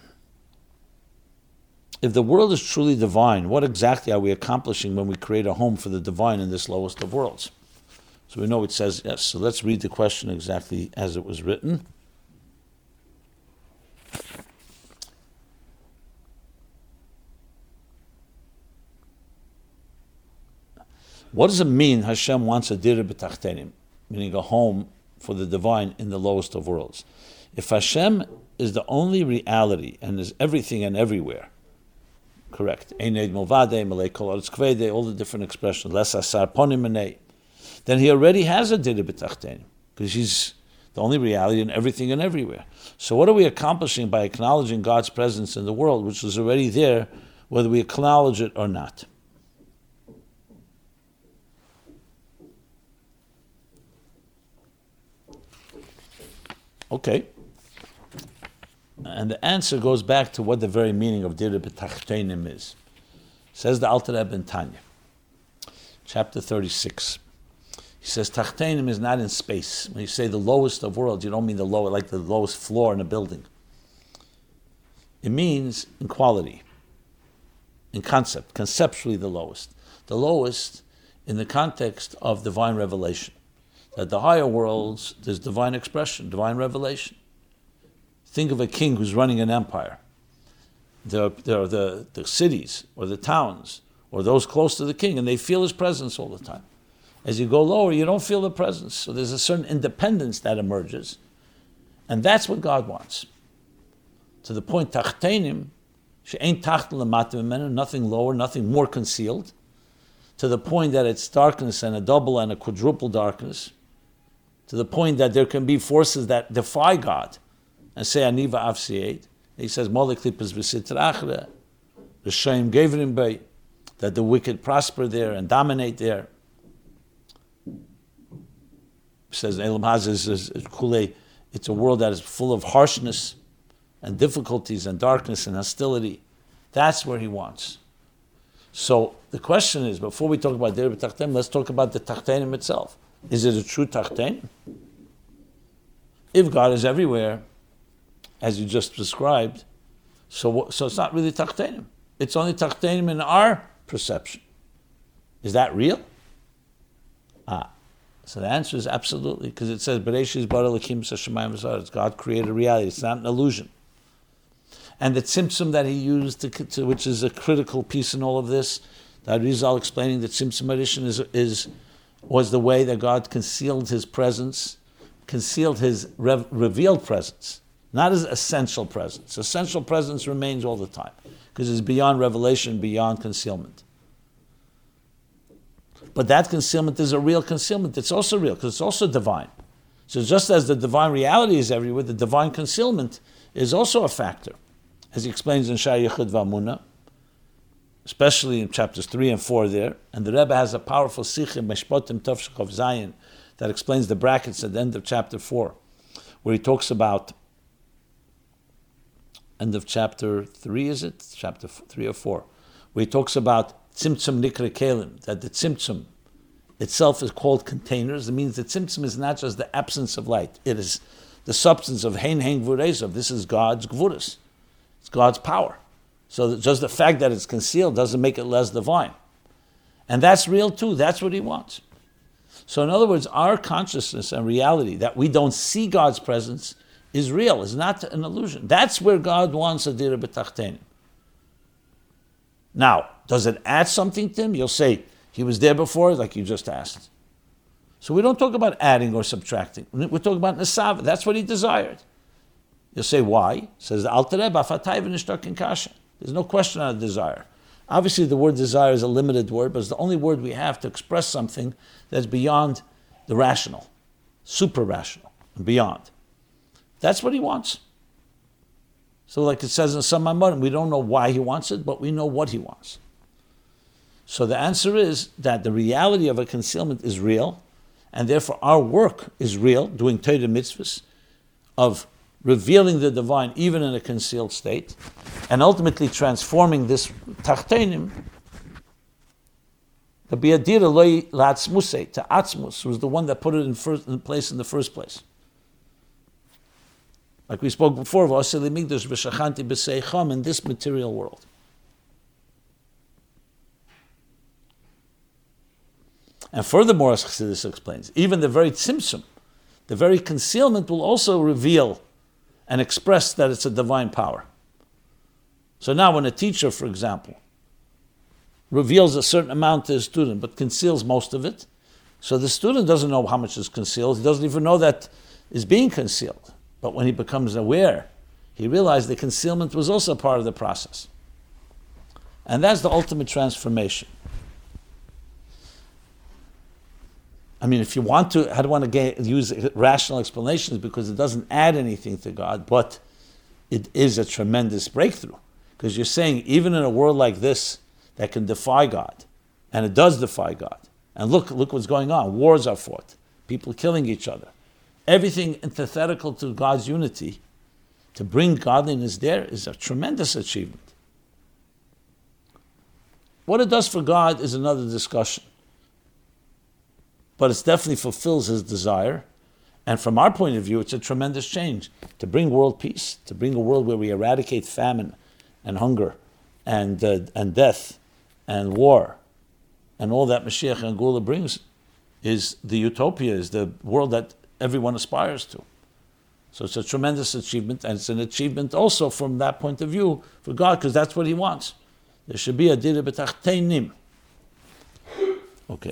If the world is truly divine, what exactly are we accomplishing when we create a home for the divine in this lowest of worlds? So we know it says yes. So let's read the question exactly as it was written. What does it mean Hashem wants a dir b'tachtenim, meaning a home for the divine in the lowest of worlds? If Hashem is the only reality and is everything and everywhere, correct, all the different expressions, then he already has a dir b'tachtenim, because he's the only reality in everything and everywhere. So what are we accomplishing by acknowledging God's presence in the world, which is already there, whether we acknowledge it or not? Okay. And the answer goes back to what the very meaning of dir b'tachtenim is. Says the Alter Rebbe in Tanya, chapter 36. He says tachtenim is not in space. When you say the lowest of worlds, you don't mean the lower, like the lowest floor in a building. It means in quality, in concept, conceptually the lowest. The lowest in the context of divine revelation. That the higher worlds, there's divine expression, divine revelation. Think of a king who's running an empire. There are the cities or the towns or those close to the king, and they feel his presence all the time. As you go lower, you don't feel the presence. So there's a certain independence that emerges. And that's what God wants. To the point, tachtenim, she'ein tacht l'mata mimenu, nothing lower, nothing more concealed. To the point that it's darkness and a double and a quadruple darkness. To the point that there can be forces that defy God and say, Aniva Avsied. He says, Moliklipas v'sitrachre, the Shem Gevrim Bay, that the wicked prosper there and dominate there. He says, Elam Haz is Kule, it's a world that is full of harshness and difficulties and darkness and hostility. That's where he wants. So the question is, before we talk about dir b'tachtenim, let's talk about the tachtenim itself. Is it a true tachtenim? If God is everywhere, as you just described, so it's not really tachtenim. It's only tachtenim in our perception. Is that real? So the answer is absolutely, because it says, Bereshis bara Elokim hashamayim v'haaretz. God created reality. It's not an illusion. And the tzimtzum that he used, which is a critical piece in all of this, that Arizal explaining that tzimtzum addition was the way that God concealed his presence, concealed his revealed presence, not his essential presence. Essential presence remains all the time, because it's beyond revelation, beyond concealment. But that concealment is a real concealment. It's also real, because it's also divine. So just as the divine reality is everywhere, the divine concealment is also a factor, as he explains in Sha'ar Yichud V'Amunah, especially in chapters 3 and 4 there. And the Rebbe has a powerful Sichim, Meshpotim Tovshachov Zayin, that explains the brackets at the end of chapter 4, where he talks about, end of chapter 3, is it? Chapter 3 or 4, where he talks about Tzimtzum Nikra Kelim, that the Tzimtzum itself is called containers. It means the Tzimtzum is not just the absence of light, it is the substance of Hein Hein Gvurezav. This is God's Gvuras. It's God's power. So that just the fact that it's concealed doesn't make it less divine. And that's real too. That's what he wants. So in other words, our consciousness and reality, that we don't see God's presence, is real, is not an illusion. That's where God wants Adira B'Tachtenim. Now, does it add something to him? You'll say, he was there before, like you just asked. So we don't talk about adding or subtracting. We're talking about Nesava. That's what he desired. You'll say, why? Says the Alter Rebbe, Afatay v'nishtak in kasha. There's no question on a desire. Obviously, the word desire is a limited word, but it's the only word we have to express something that's beyond the rational, super rational, and beyond. That's what he wants. So like it says in some Maamarim, we don't know why he wants it, but we know what he wants. So the answer is that the reality of a concealment is real, and therefore our work is real, doing Torah mitzvahs, of revealing the divine even in a concealed state, and ultimately transforming this tachtenim. The biadira loy la'atzmusei, to atzmus, was the one that put it in place in the first place. Like we spoke before, in this material world. And furthermore, as Chassidus explains, even the very tzimtzum, the very concealment will also reveal and express that it's a divine power. So now when a teacher, for example, reveals a certain amount to his student but conceals most of it, so the student doesn't know how much is concealed, he doesn't even know that is being concealed. But when he becomes aware, he realized the concealment was also part of the process. And that's the ultimate transformation. I mean, if you want to, I don't want to use rational explanations because it doesn't add anything to God, but it is a tremendous breakthrough. Because you're saying, even in a world like this that can defy God, and it does defy God, and look what's going on. Wars are fought, people killing each other. Everything antithetical to God's unity, to bring godliness there is a tremendous achievement. What it does for God is another discussion. But it definitely fulfills his desire. And from our point of view, it's a tremendous change. To bring world peace, to bring a world where we eradicate famine and hunger and death and war and all that Mashiach and Gula brings is the utopia, is the world that everyone aspires to. So it's a tremendous achievement, and it's an achievement also from that point of view for God, because that's what he wants. There should be a dira b'tachtenim. Okay.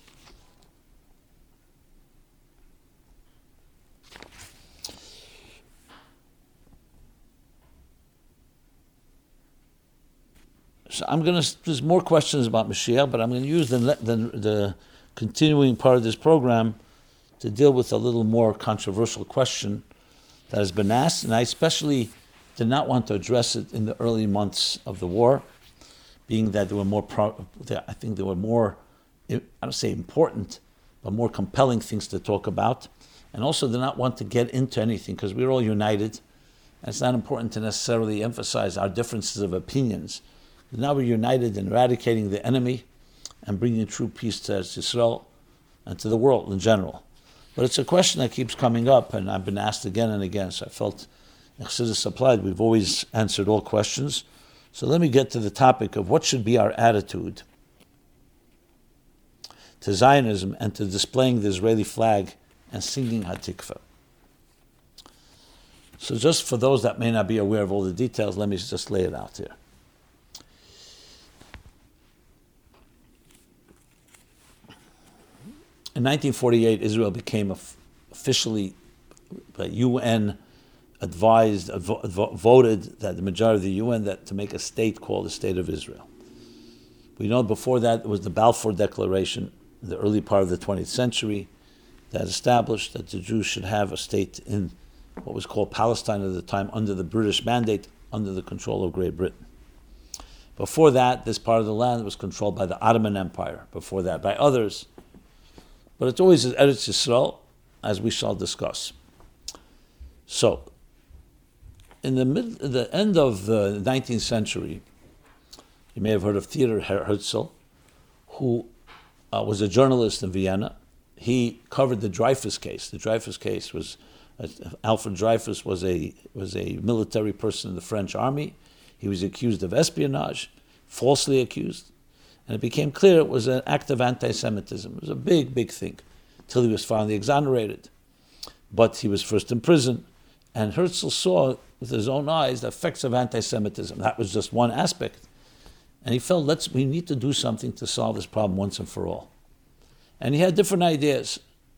So there's more questions about Mashiach, but I'm going to use the continuing part of this program to deal with a little more controversial question that has been asked, and I especially did not want to address it in the early months of the war, being that there were more, I think there were more, I don't say important, but more compelling things to talk about, and also did not want to get into anything because we're all united, and it's not important to necessarily emphasize our differences of opinions. Now we're united in eradicating the enemy and bringing true peace to Israel and to the world in general. But it's a question that keeps coming up, and I've been asked again and again, so I felt Chassidus applied. We've always answered all questions. So let me get to the topic of what should be our attitude to Zionism and to displaying the Israeli flag and singing Hatikva. So just for those that may not be aware of all the details, let me just lay it out here. In 1948, Israel became officially UN advised, voted that the majority of the UN that to make a state called the State of Israel. We know before that it was the Balfour Declaration in the early part of the 20th century that established that the Jews should have a state in what was called Palestine at the time under the British mandate, under the control of Great Britain. Before that, this part of the land was controlled by the Ottoman Empire. Before that, by others. But it's always Eretz Yisrael, as we shall discuss. So, in the end of the 19th century, you may have heard of Theodor Herzl, who was a journalist in Vienna. He covered the Dreyfus case. The Dreyfus case was Alfred Dreyfus was a military person in the French army. He was accused of espionage, falsely accused. And it became clear it was an act of anti-Semitism. It was a big, big thing, till he was finally exonerated. But he was first in prison, and Herzl saw with his own eyes the effects of anti-Semitism. That was just one aspect. And he felt, we need to do something to solve this problem once and for all. And he had different ideas,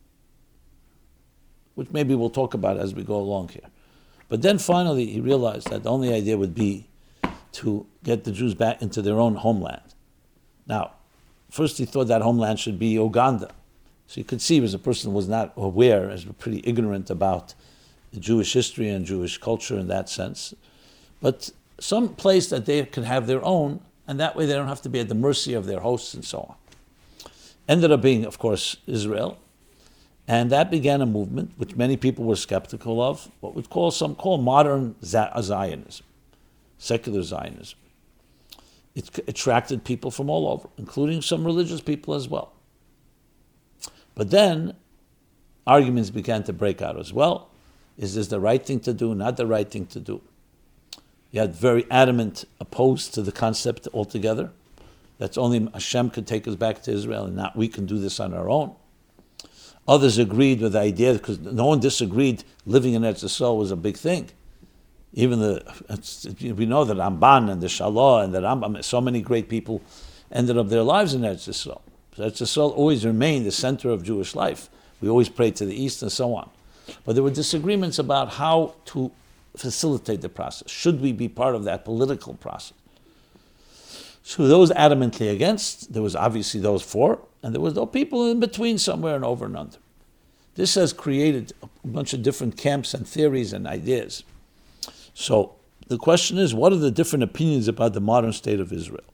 which maybe we'll talk about as we go along here. But then finally he realized that the only idea would be to get the Jews back into their own homeland. Now, first he thought that homeland should be Uganda. So you could see he was a person who was not aware, was pretty ignorant about the Jewish history and Jewish culture in that sense. But some place that they could have their own, and that way they don't have to be at the mercy of their hosts and so on. Ended up being, of course, Israel. And that began a movement which many people were skeptical of, what would some call modern Zionism, secular Zionism. It attracted people from all over, including some religious people as well. But then arguments began to break out as well. Is this the right thing to do, not the right thing to do? You had very adamant opposed to the concept altogether. That's only Hashem could take us back to Israel and not we can do this on our own. Others agreed with the idea, because no one disagreed living in Eretz Yisrael was a big thing. Even we know that Ramban and the Shalah and the Rambam, so many great people ended up their lives in Eretz Yisrael. Eretz Yisrael always remained the center of Jewish life. We always prayed to the east and so on. But there were disagreements about how to facilitate the process. Should we be part of that political process? So those adamantly against, there was obviously those for, and there was those people in between somewhere and over and under. This has created a bunch of different camps and theories and ideas. So the question is, what are the different opinions about the modern state of Israel?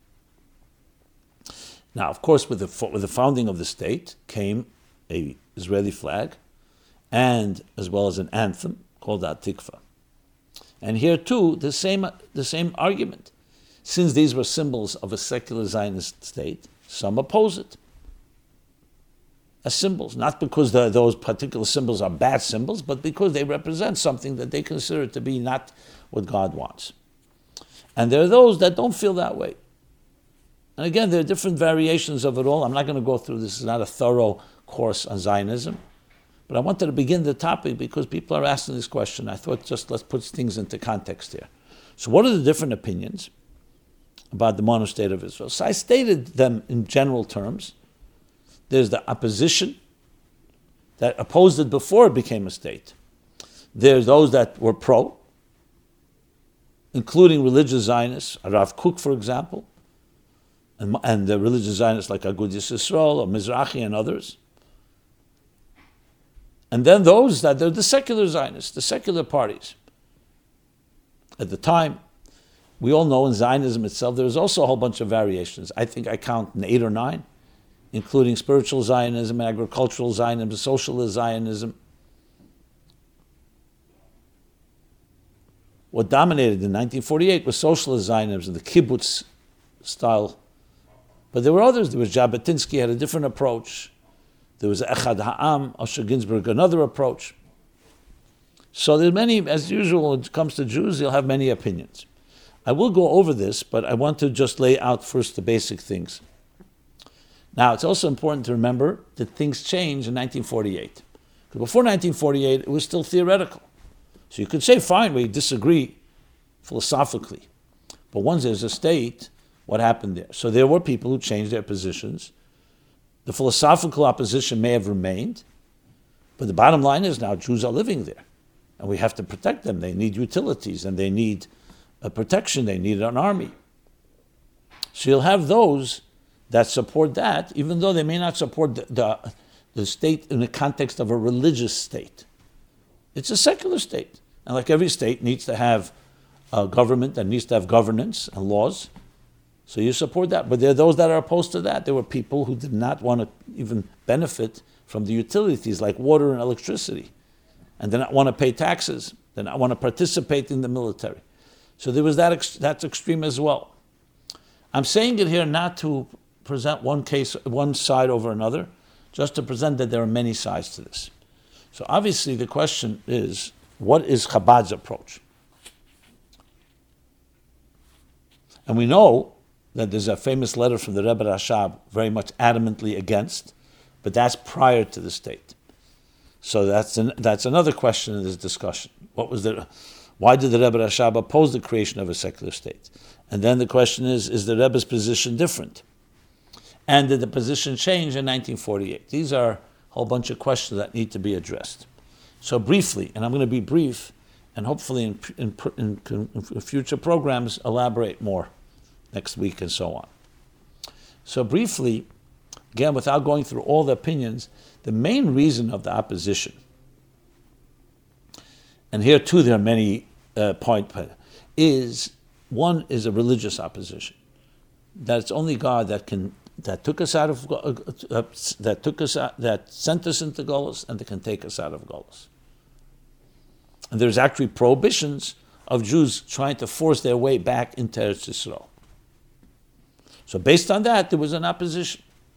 Now, of course, with the founding of the state came an Israeli flag, and as well as an anthem called Atikva. And here too, the same argument. Since these were symbols of a secular Zionist state, some oppose it as symbols, not because those particular symbols are bad symbols, but because they represent something that they consider to be not what God wants. And there are those that don't feel that way. And again, there are different variations of it all. I'm not going to go through this. It's not a thorough course on Zionism. But I wanted to begin the topic because people are asking this question. I thought let's put things into context here. So what are the different opinions about the modern state of Israel? So I stated them in general terms. There's the opposition that opposed it before it became a state. There's those that were pro, including religious Zionists, Rav Kook, for example, and the religious Zionists like Agudas Yisrael or Mizrahi and others. And then those that are the secular Zionists, the secular parties. At the time, we all know in Zionism itself, there was also a whole bunch of variations. I think I count 8 or 9, including spiritual Zionism, agricultural Zionism, socialist Zionism. What dominated in 1948 was socialist Zionism, the kibbutz style. But there were others. There was Jabotinsky had a different approach. There was Echad Ha'am, Osher Ginsburg, another approach. So there's many, as usual, when it comes to Jews, you'll have many opinions. I will go over this, but I want to just lay out first the basic things. Now, it's also important to remember that things changed in 1948. Because before 1948, it was still theoretical. So you could say, fine, we disagree philosophically. But once there's a state, what happened there? So there were people who changed their positions. The philosophical opposition may have remained, but the bottom line is now Jews are living there. And we have to protect them. They need utilities and they need protection. They need an army. So you'll have those that support that, even though they may not support the state in the context of a religious state. It's a secular state. And like every state needs to have a government that needs to have governance and laws. So you support that. But there are those that are opposed to that. There were people who did not want to even benefit from the utilities like water and electricity, and did not want to pay taxes, did not want to participate in the military. So there was that's extreme as well. I'm saying it here not to present one side over another, just to present that there are many sides to this. So obviously the question is, what is Chabad's approach? And we know that there's a famous letter from the Rebbe Rashab very much adamantly against, but that's prior to the state. So that's another question in this discussion. Why did the Rebbe Rashab oppose the creation of a secular state? And then the question is the Rebbe's position different? And did the position change in 1948? These are a whole bunch of questions that need to be addressed. So briefly, and I'm going to be brief, and hopefully in future programs elaborate more next week and so on. So briefly, again, without going through all the opinions, the main reason of the opposition, and here too there are many points, is one is a religious opposition. That it's only God that sent us into Golus and that can take us out of Golus. And there's actually prohibitions of Jews trying to force their way back into Eretz Yisrael. So based on that, there was an opposition.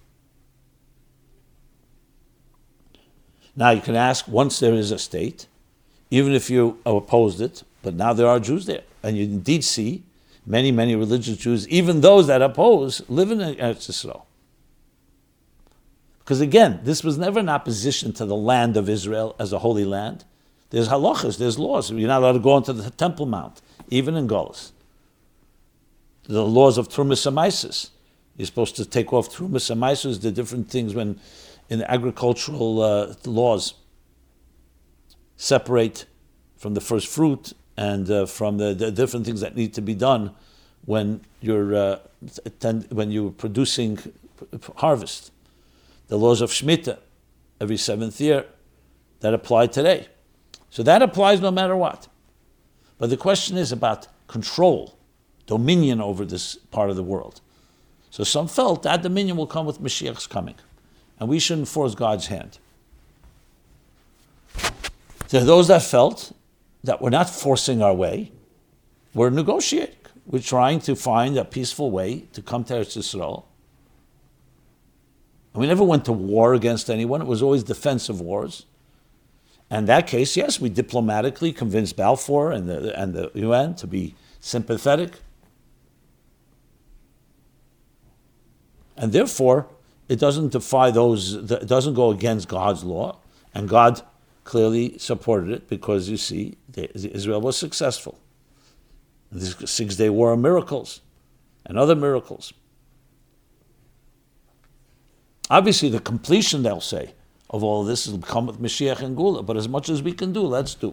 Now you can ask, once there is a state, even if you opposed it, but now there are Jews there, and you indeed see many, many religious Jews, even those that oppose, live in Eretz Yisrael. Because again, this was never an opposition to the land of Israel as a holy land. There's halachas, there's laws. You're not allowed to go into the Temple Mount, even in Golus. The laws of Trumas Amaisis. You're supposed to take off Trumas Amaisis, the different things when in the agricultural laws separate from the first fruit and from the different things that need to be done when you're producing harvest. The laws of Shemitah, every 7th year, that apply today. So that applies no matter what. But the question is about control, dominion over this part of the world. So some felt that dominion will come with Mashiach's coming, and we shouldn't force God's hand. There are those that felt that we're not forcing our way, we're negotiating. We're trying to find a peaceful way to come to Eretz Yisrael. And we never went to war against anyone. It was always defensive wars. And in that case, yes, we diplomatically convinced Balfour and the UN to be sympathetic. And therefore, it doesn't defy those, it doesn't go against God's law. And God clearly supported it because, you see, Israel was successful. This 6-day war of miracles and other miracles. Obviously, the completion, they'll say, of all of this will come with Mashiach and Gula, but as much as we can do, let's do.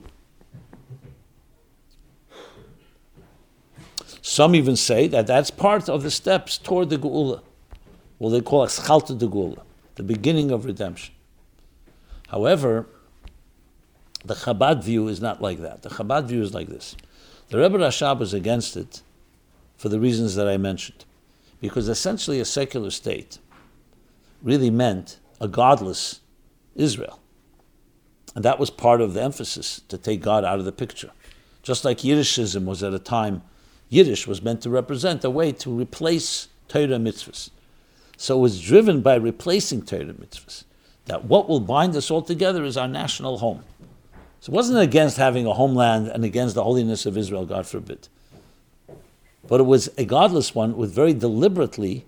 Some even say that that's part of the steps toward the Gula. Well, they call it Schalta de Gula, the beginning of redemption. However, the Chabad view is not like that. The Chabad view is like this. The Rebbe Rashab was against it for the reasons that I mentioned. Because essentially a secular state really meant a godless Israel. And that was part of the emphasis, to take God out of the picture. Just like Yiddishism was at a time, Yiddish was meant to represent a way to replace Torah mitzvahs. So it was driven by replacing Torah mitzvahs. That what will bind us all together is our national home. So it wasn't against having a homeland and against the holiness of Israel, God forbid. But it was a godless one with very deliberately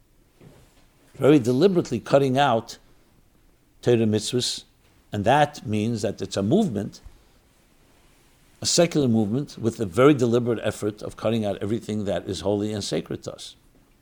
cutting out Torah mitzvahs, and that means that it's a movement, a secular movement, with a very deliberate effort of cutting out everything that is holy and sacred to us.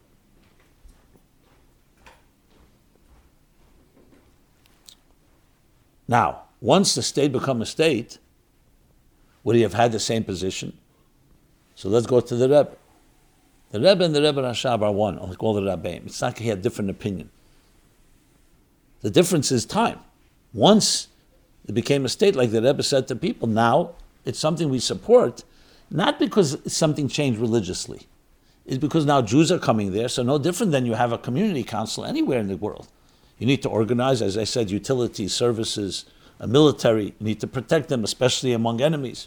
Now, once the state become a state, would he have had the same position? So let's go to the Rebbe. The Rebbe and the Rebbe Rashab are one, like all the Rabbeim. It's not like he had different opinion. The difference is time. Once it became a state, like the Rebbe said to people, now it's something we support, not because something changed religiously. It's because now Jews are coming there, so no different than you have a community council anywhere in the world. You need to organize, as I said, utilities, services, a military. You need to protect them, especially among enemies.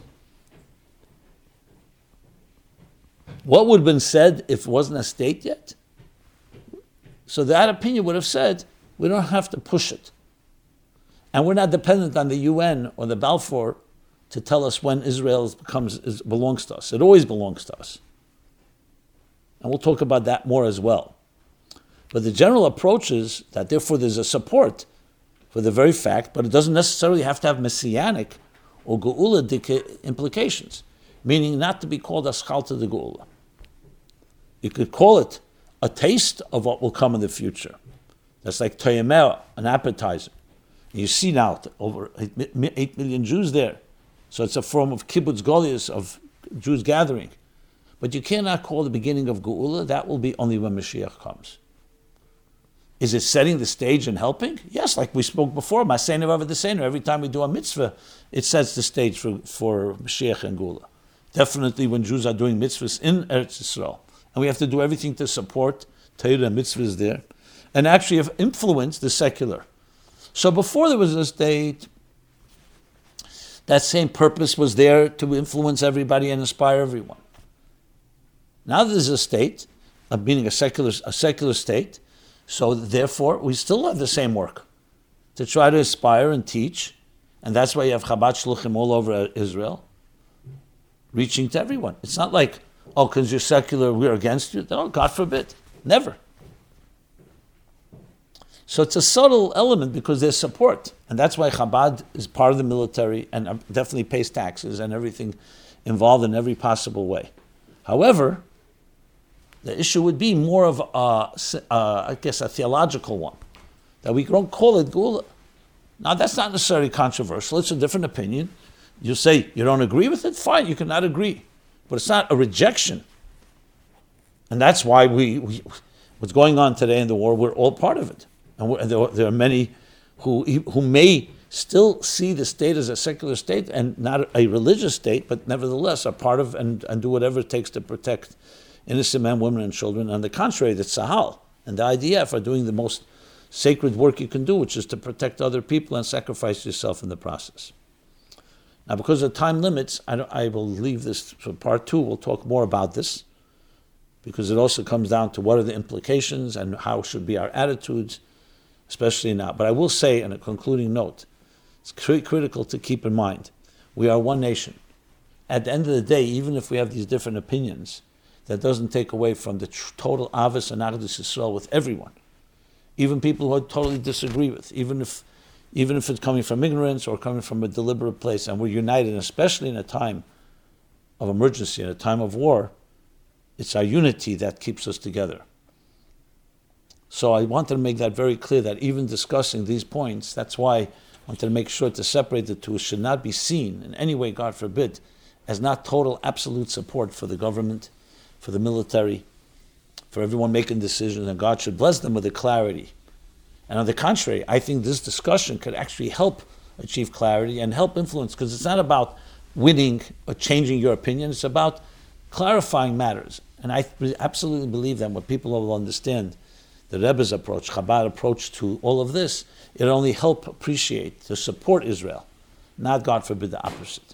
What would have been said if it wasn't a state yet? So that opinion would have said, we don't have to push it. And we're not dependent on the UN or the Balfour to tell us when Israel belongs to us. It always belongs to us. And we'll talk about that more as well. But the general approach is that therefore there's a support for the very fact, but it doesn't necessarily have to have messianic or geula implications, meaning not to be called aschalta de geula. You could call it a taste of what will come in the future. That's like toyemea, an appetizer. You see now over 8 million Jews there. So it's a form of kibbutz golius, of Jews gathering. But you cannot call the beginning of geula. That will be only when Mashiach comes. Is it setting the stage and helping? Yes, like we spoke before, Maseinu Avad Deseinu. Every time we do a mitzvah, it sets the stage for Mashiach and Geula. Definitely when Jews are doing mitzvahs in Eretz Yisrael. And we have to do everything to support Torah and mitzvahs there. And actually have influenced the secular. So before there was a state, that same purpose was there to influence everybody and inspire everyone. Now there's a state, meaning a secular state, so therefore we still have the same work to try to inspire and teach, and that's why you have Chabad Shluchim all over Israel, reaching to everyone. It's not like, oh, because you're secular, we're against you. No, God forbid. Never. So it's a subtle element because there's support. And that's why Chabad is part of the military and definitely pays taxes and everything involved in every possible way. However, the issue would be more of, a theological one, that we don't call it Geula. Now, that's not necessarily controversial. It's a different opinion. You say you don't agree with it? Fine, you cannot agree. But it's not a rejection. And that's why what's going on today in the war, we're all part of it. And there are many who may still see the state as a secular state and not a religious state, but nevertheless are part of and do whatever it takes to protect innocent men, women, and children. On the contrary, the Tzahal and the IDF are doing the most sacred work you can do, which is to protect other people and sacrifice yourself in the process. Now, because of time limits, I will leave this for part 2. We'll talk more about this, because it also comes down to what are the implications and how should be our attitudes, especially now. But I will say, in a concluding note, it's critical to keep in mind, we are one nation. At the end of the day, even if we have these different opinions, that doesn't take away from the total avos and achdus Yisrael with everyone, even people who I totally disagree with, even if it's coming from ignorance or coming from a deliberate place, and we're united, especially in a time of emergency, in a time of war. It's our unity that keeps us together. So I wanted to make that very clear, that even discussing these points, that's why I wanted to make sure to separate the two. It should not be seen in any way, God forbid, as not total, absolute support for the government, for the military, for everyone making decisions, and God should bless them with the clarity. And on the contrary, I think this discussion could actually help achieve clarity and help influence, because it's not about winning or changing your opinion, it's about clarifying matters. And I absolutely believe that when people will understand the Rebbe's approach, Chabad approach to all of this, it'll only help appreciate, to support Israel, not, God forbid, the opposite.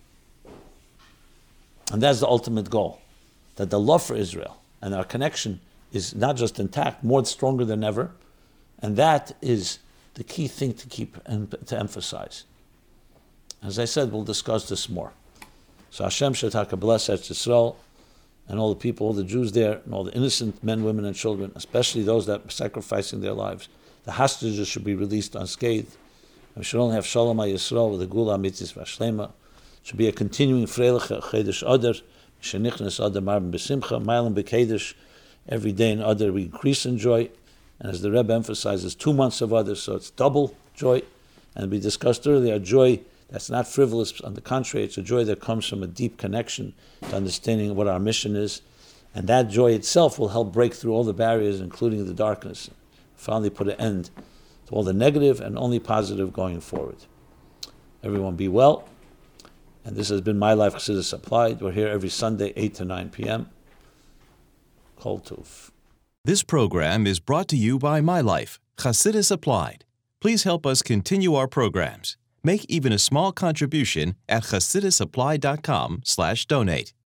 And that's the ultimate goal, that the love for Israel and our connection is not just intact, more stronger than ever, and that is the key thing to keep and to emphasize. As I said, we'll discuss this more. So Hashem should bless Eretz Yisrael and all the people, all the Jews there, and all the innocent men, women, and children, especially those that are sacrificing their lives. The hostages should be released unscathed. We should only have Shalom HaYisrael with the Gula Mitzis Vashlema. It should be a continuing Freilich Chedesh Adar, Shenichnes Adar Marben Besimcha, Mailam Bekedesh. Every day in Adar we increase in joy. And as the Rebbe emphasizes, 2 months of Adar, so it's double joy. And we discussed earlier, a joy that's not frivolous. On the contrary, it's a joy that comes from a deep connection to understanding what our mission is. And that joy itself will help break through all the barriers, including the darkness. Finally put an end to all the negative and only positive going forward. Everyone be well. And this has been My Life Chassidus Applied. We're here every Sunday, 8 to 9 p.m. Kol Tov. This program is brought to you by My Life Chassidus Applied. Please help us continue our programs. Make even a small contribution at chassidusapply.com/donate.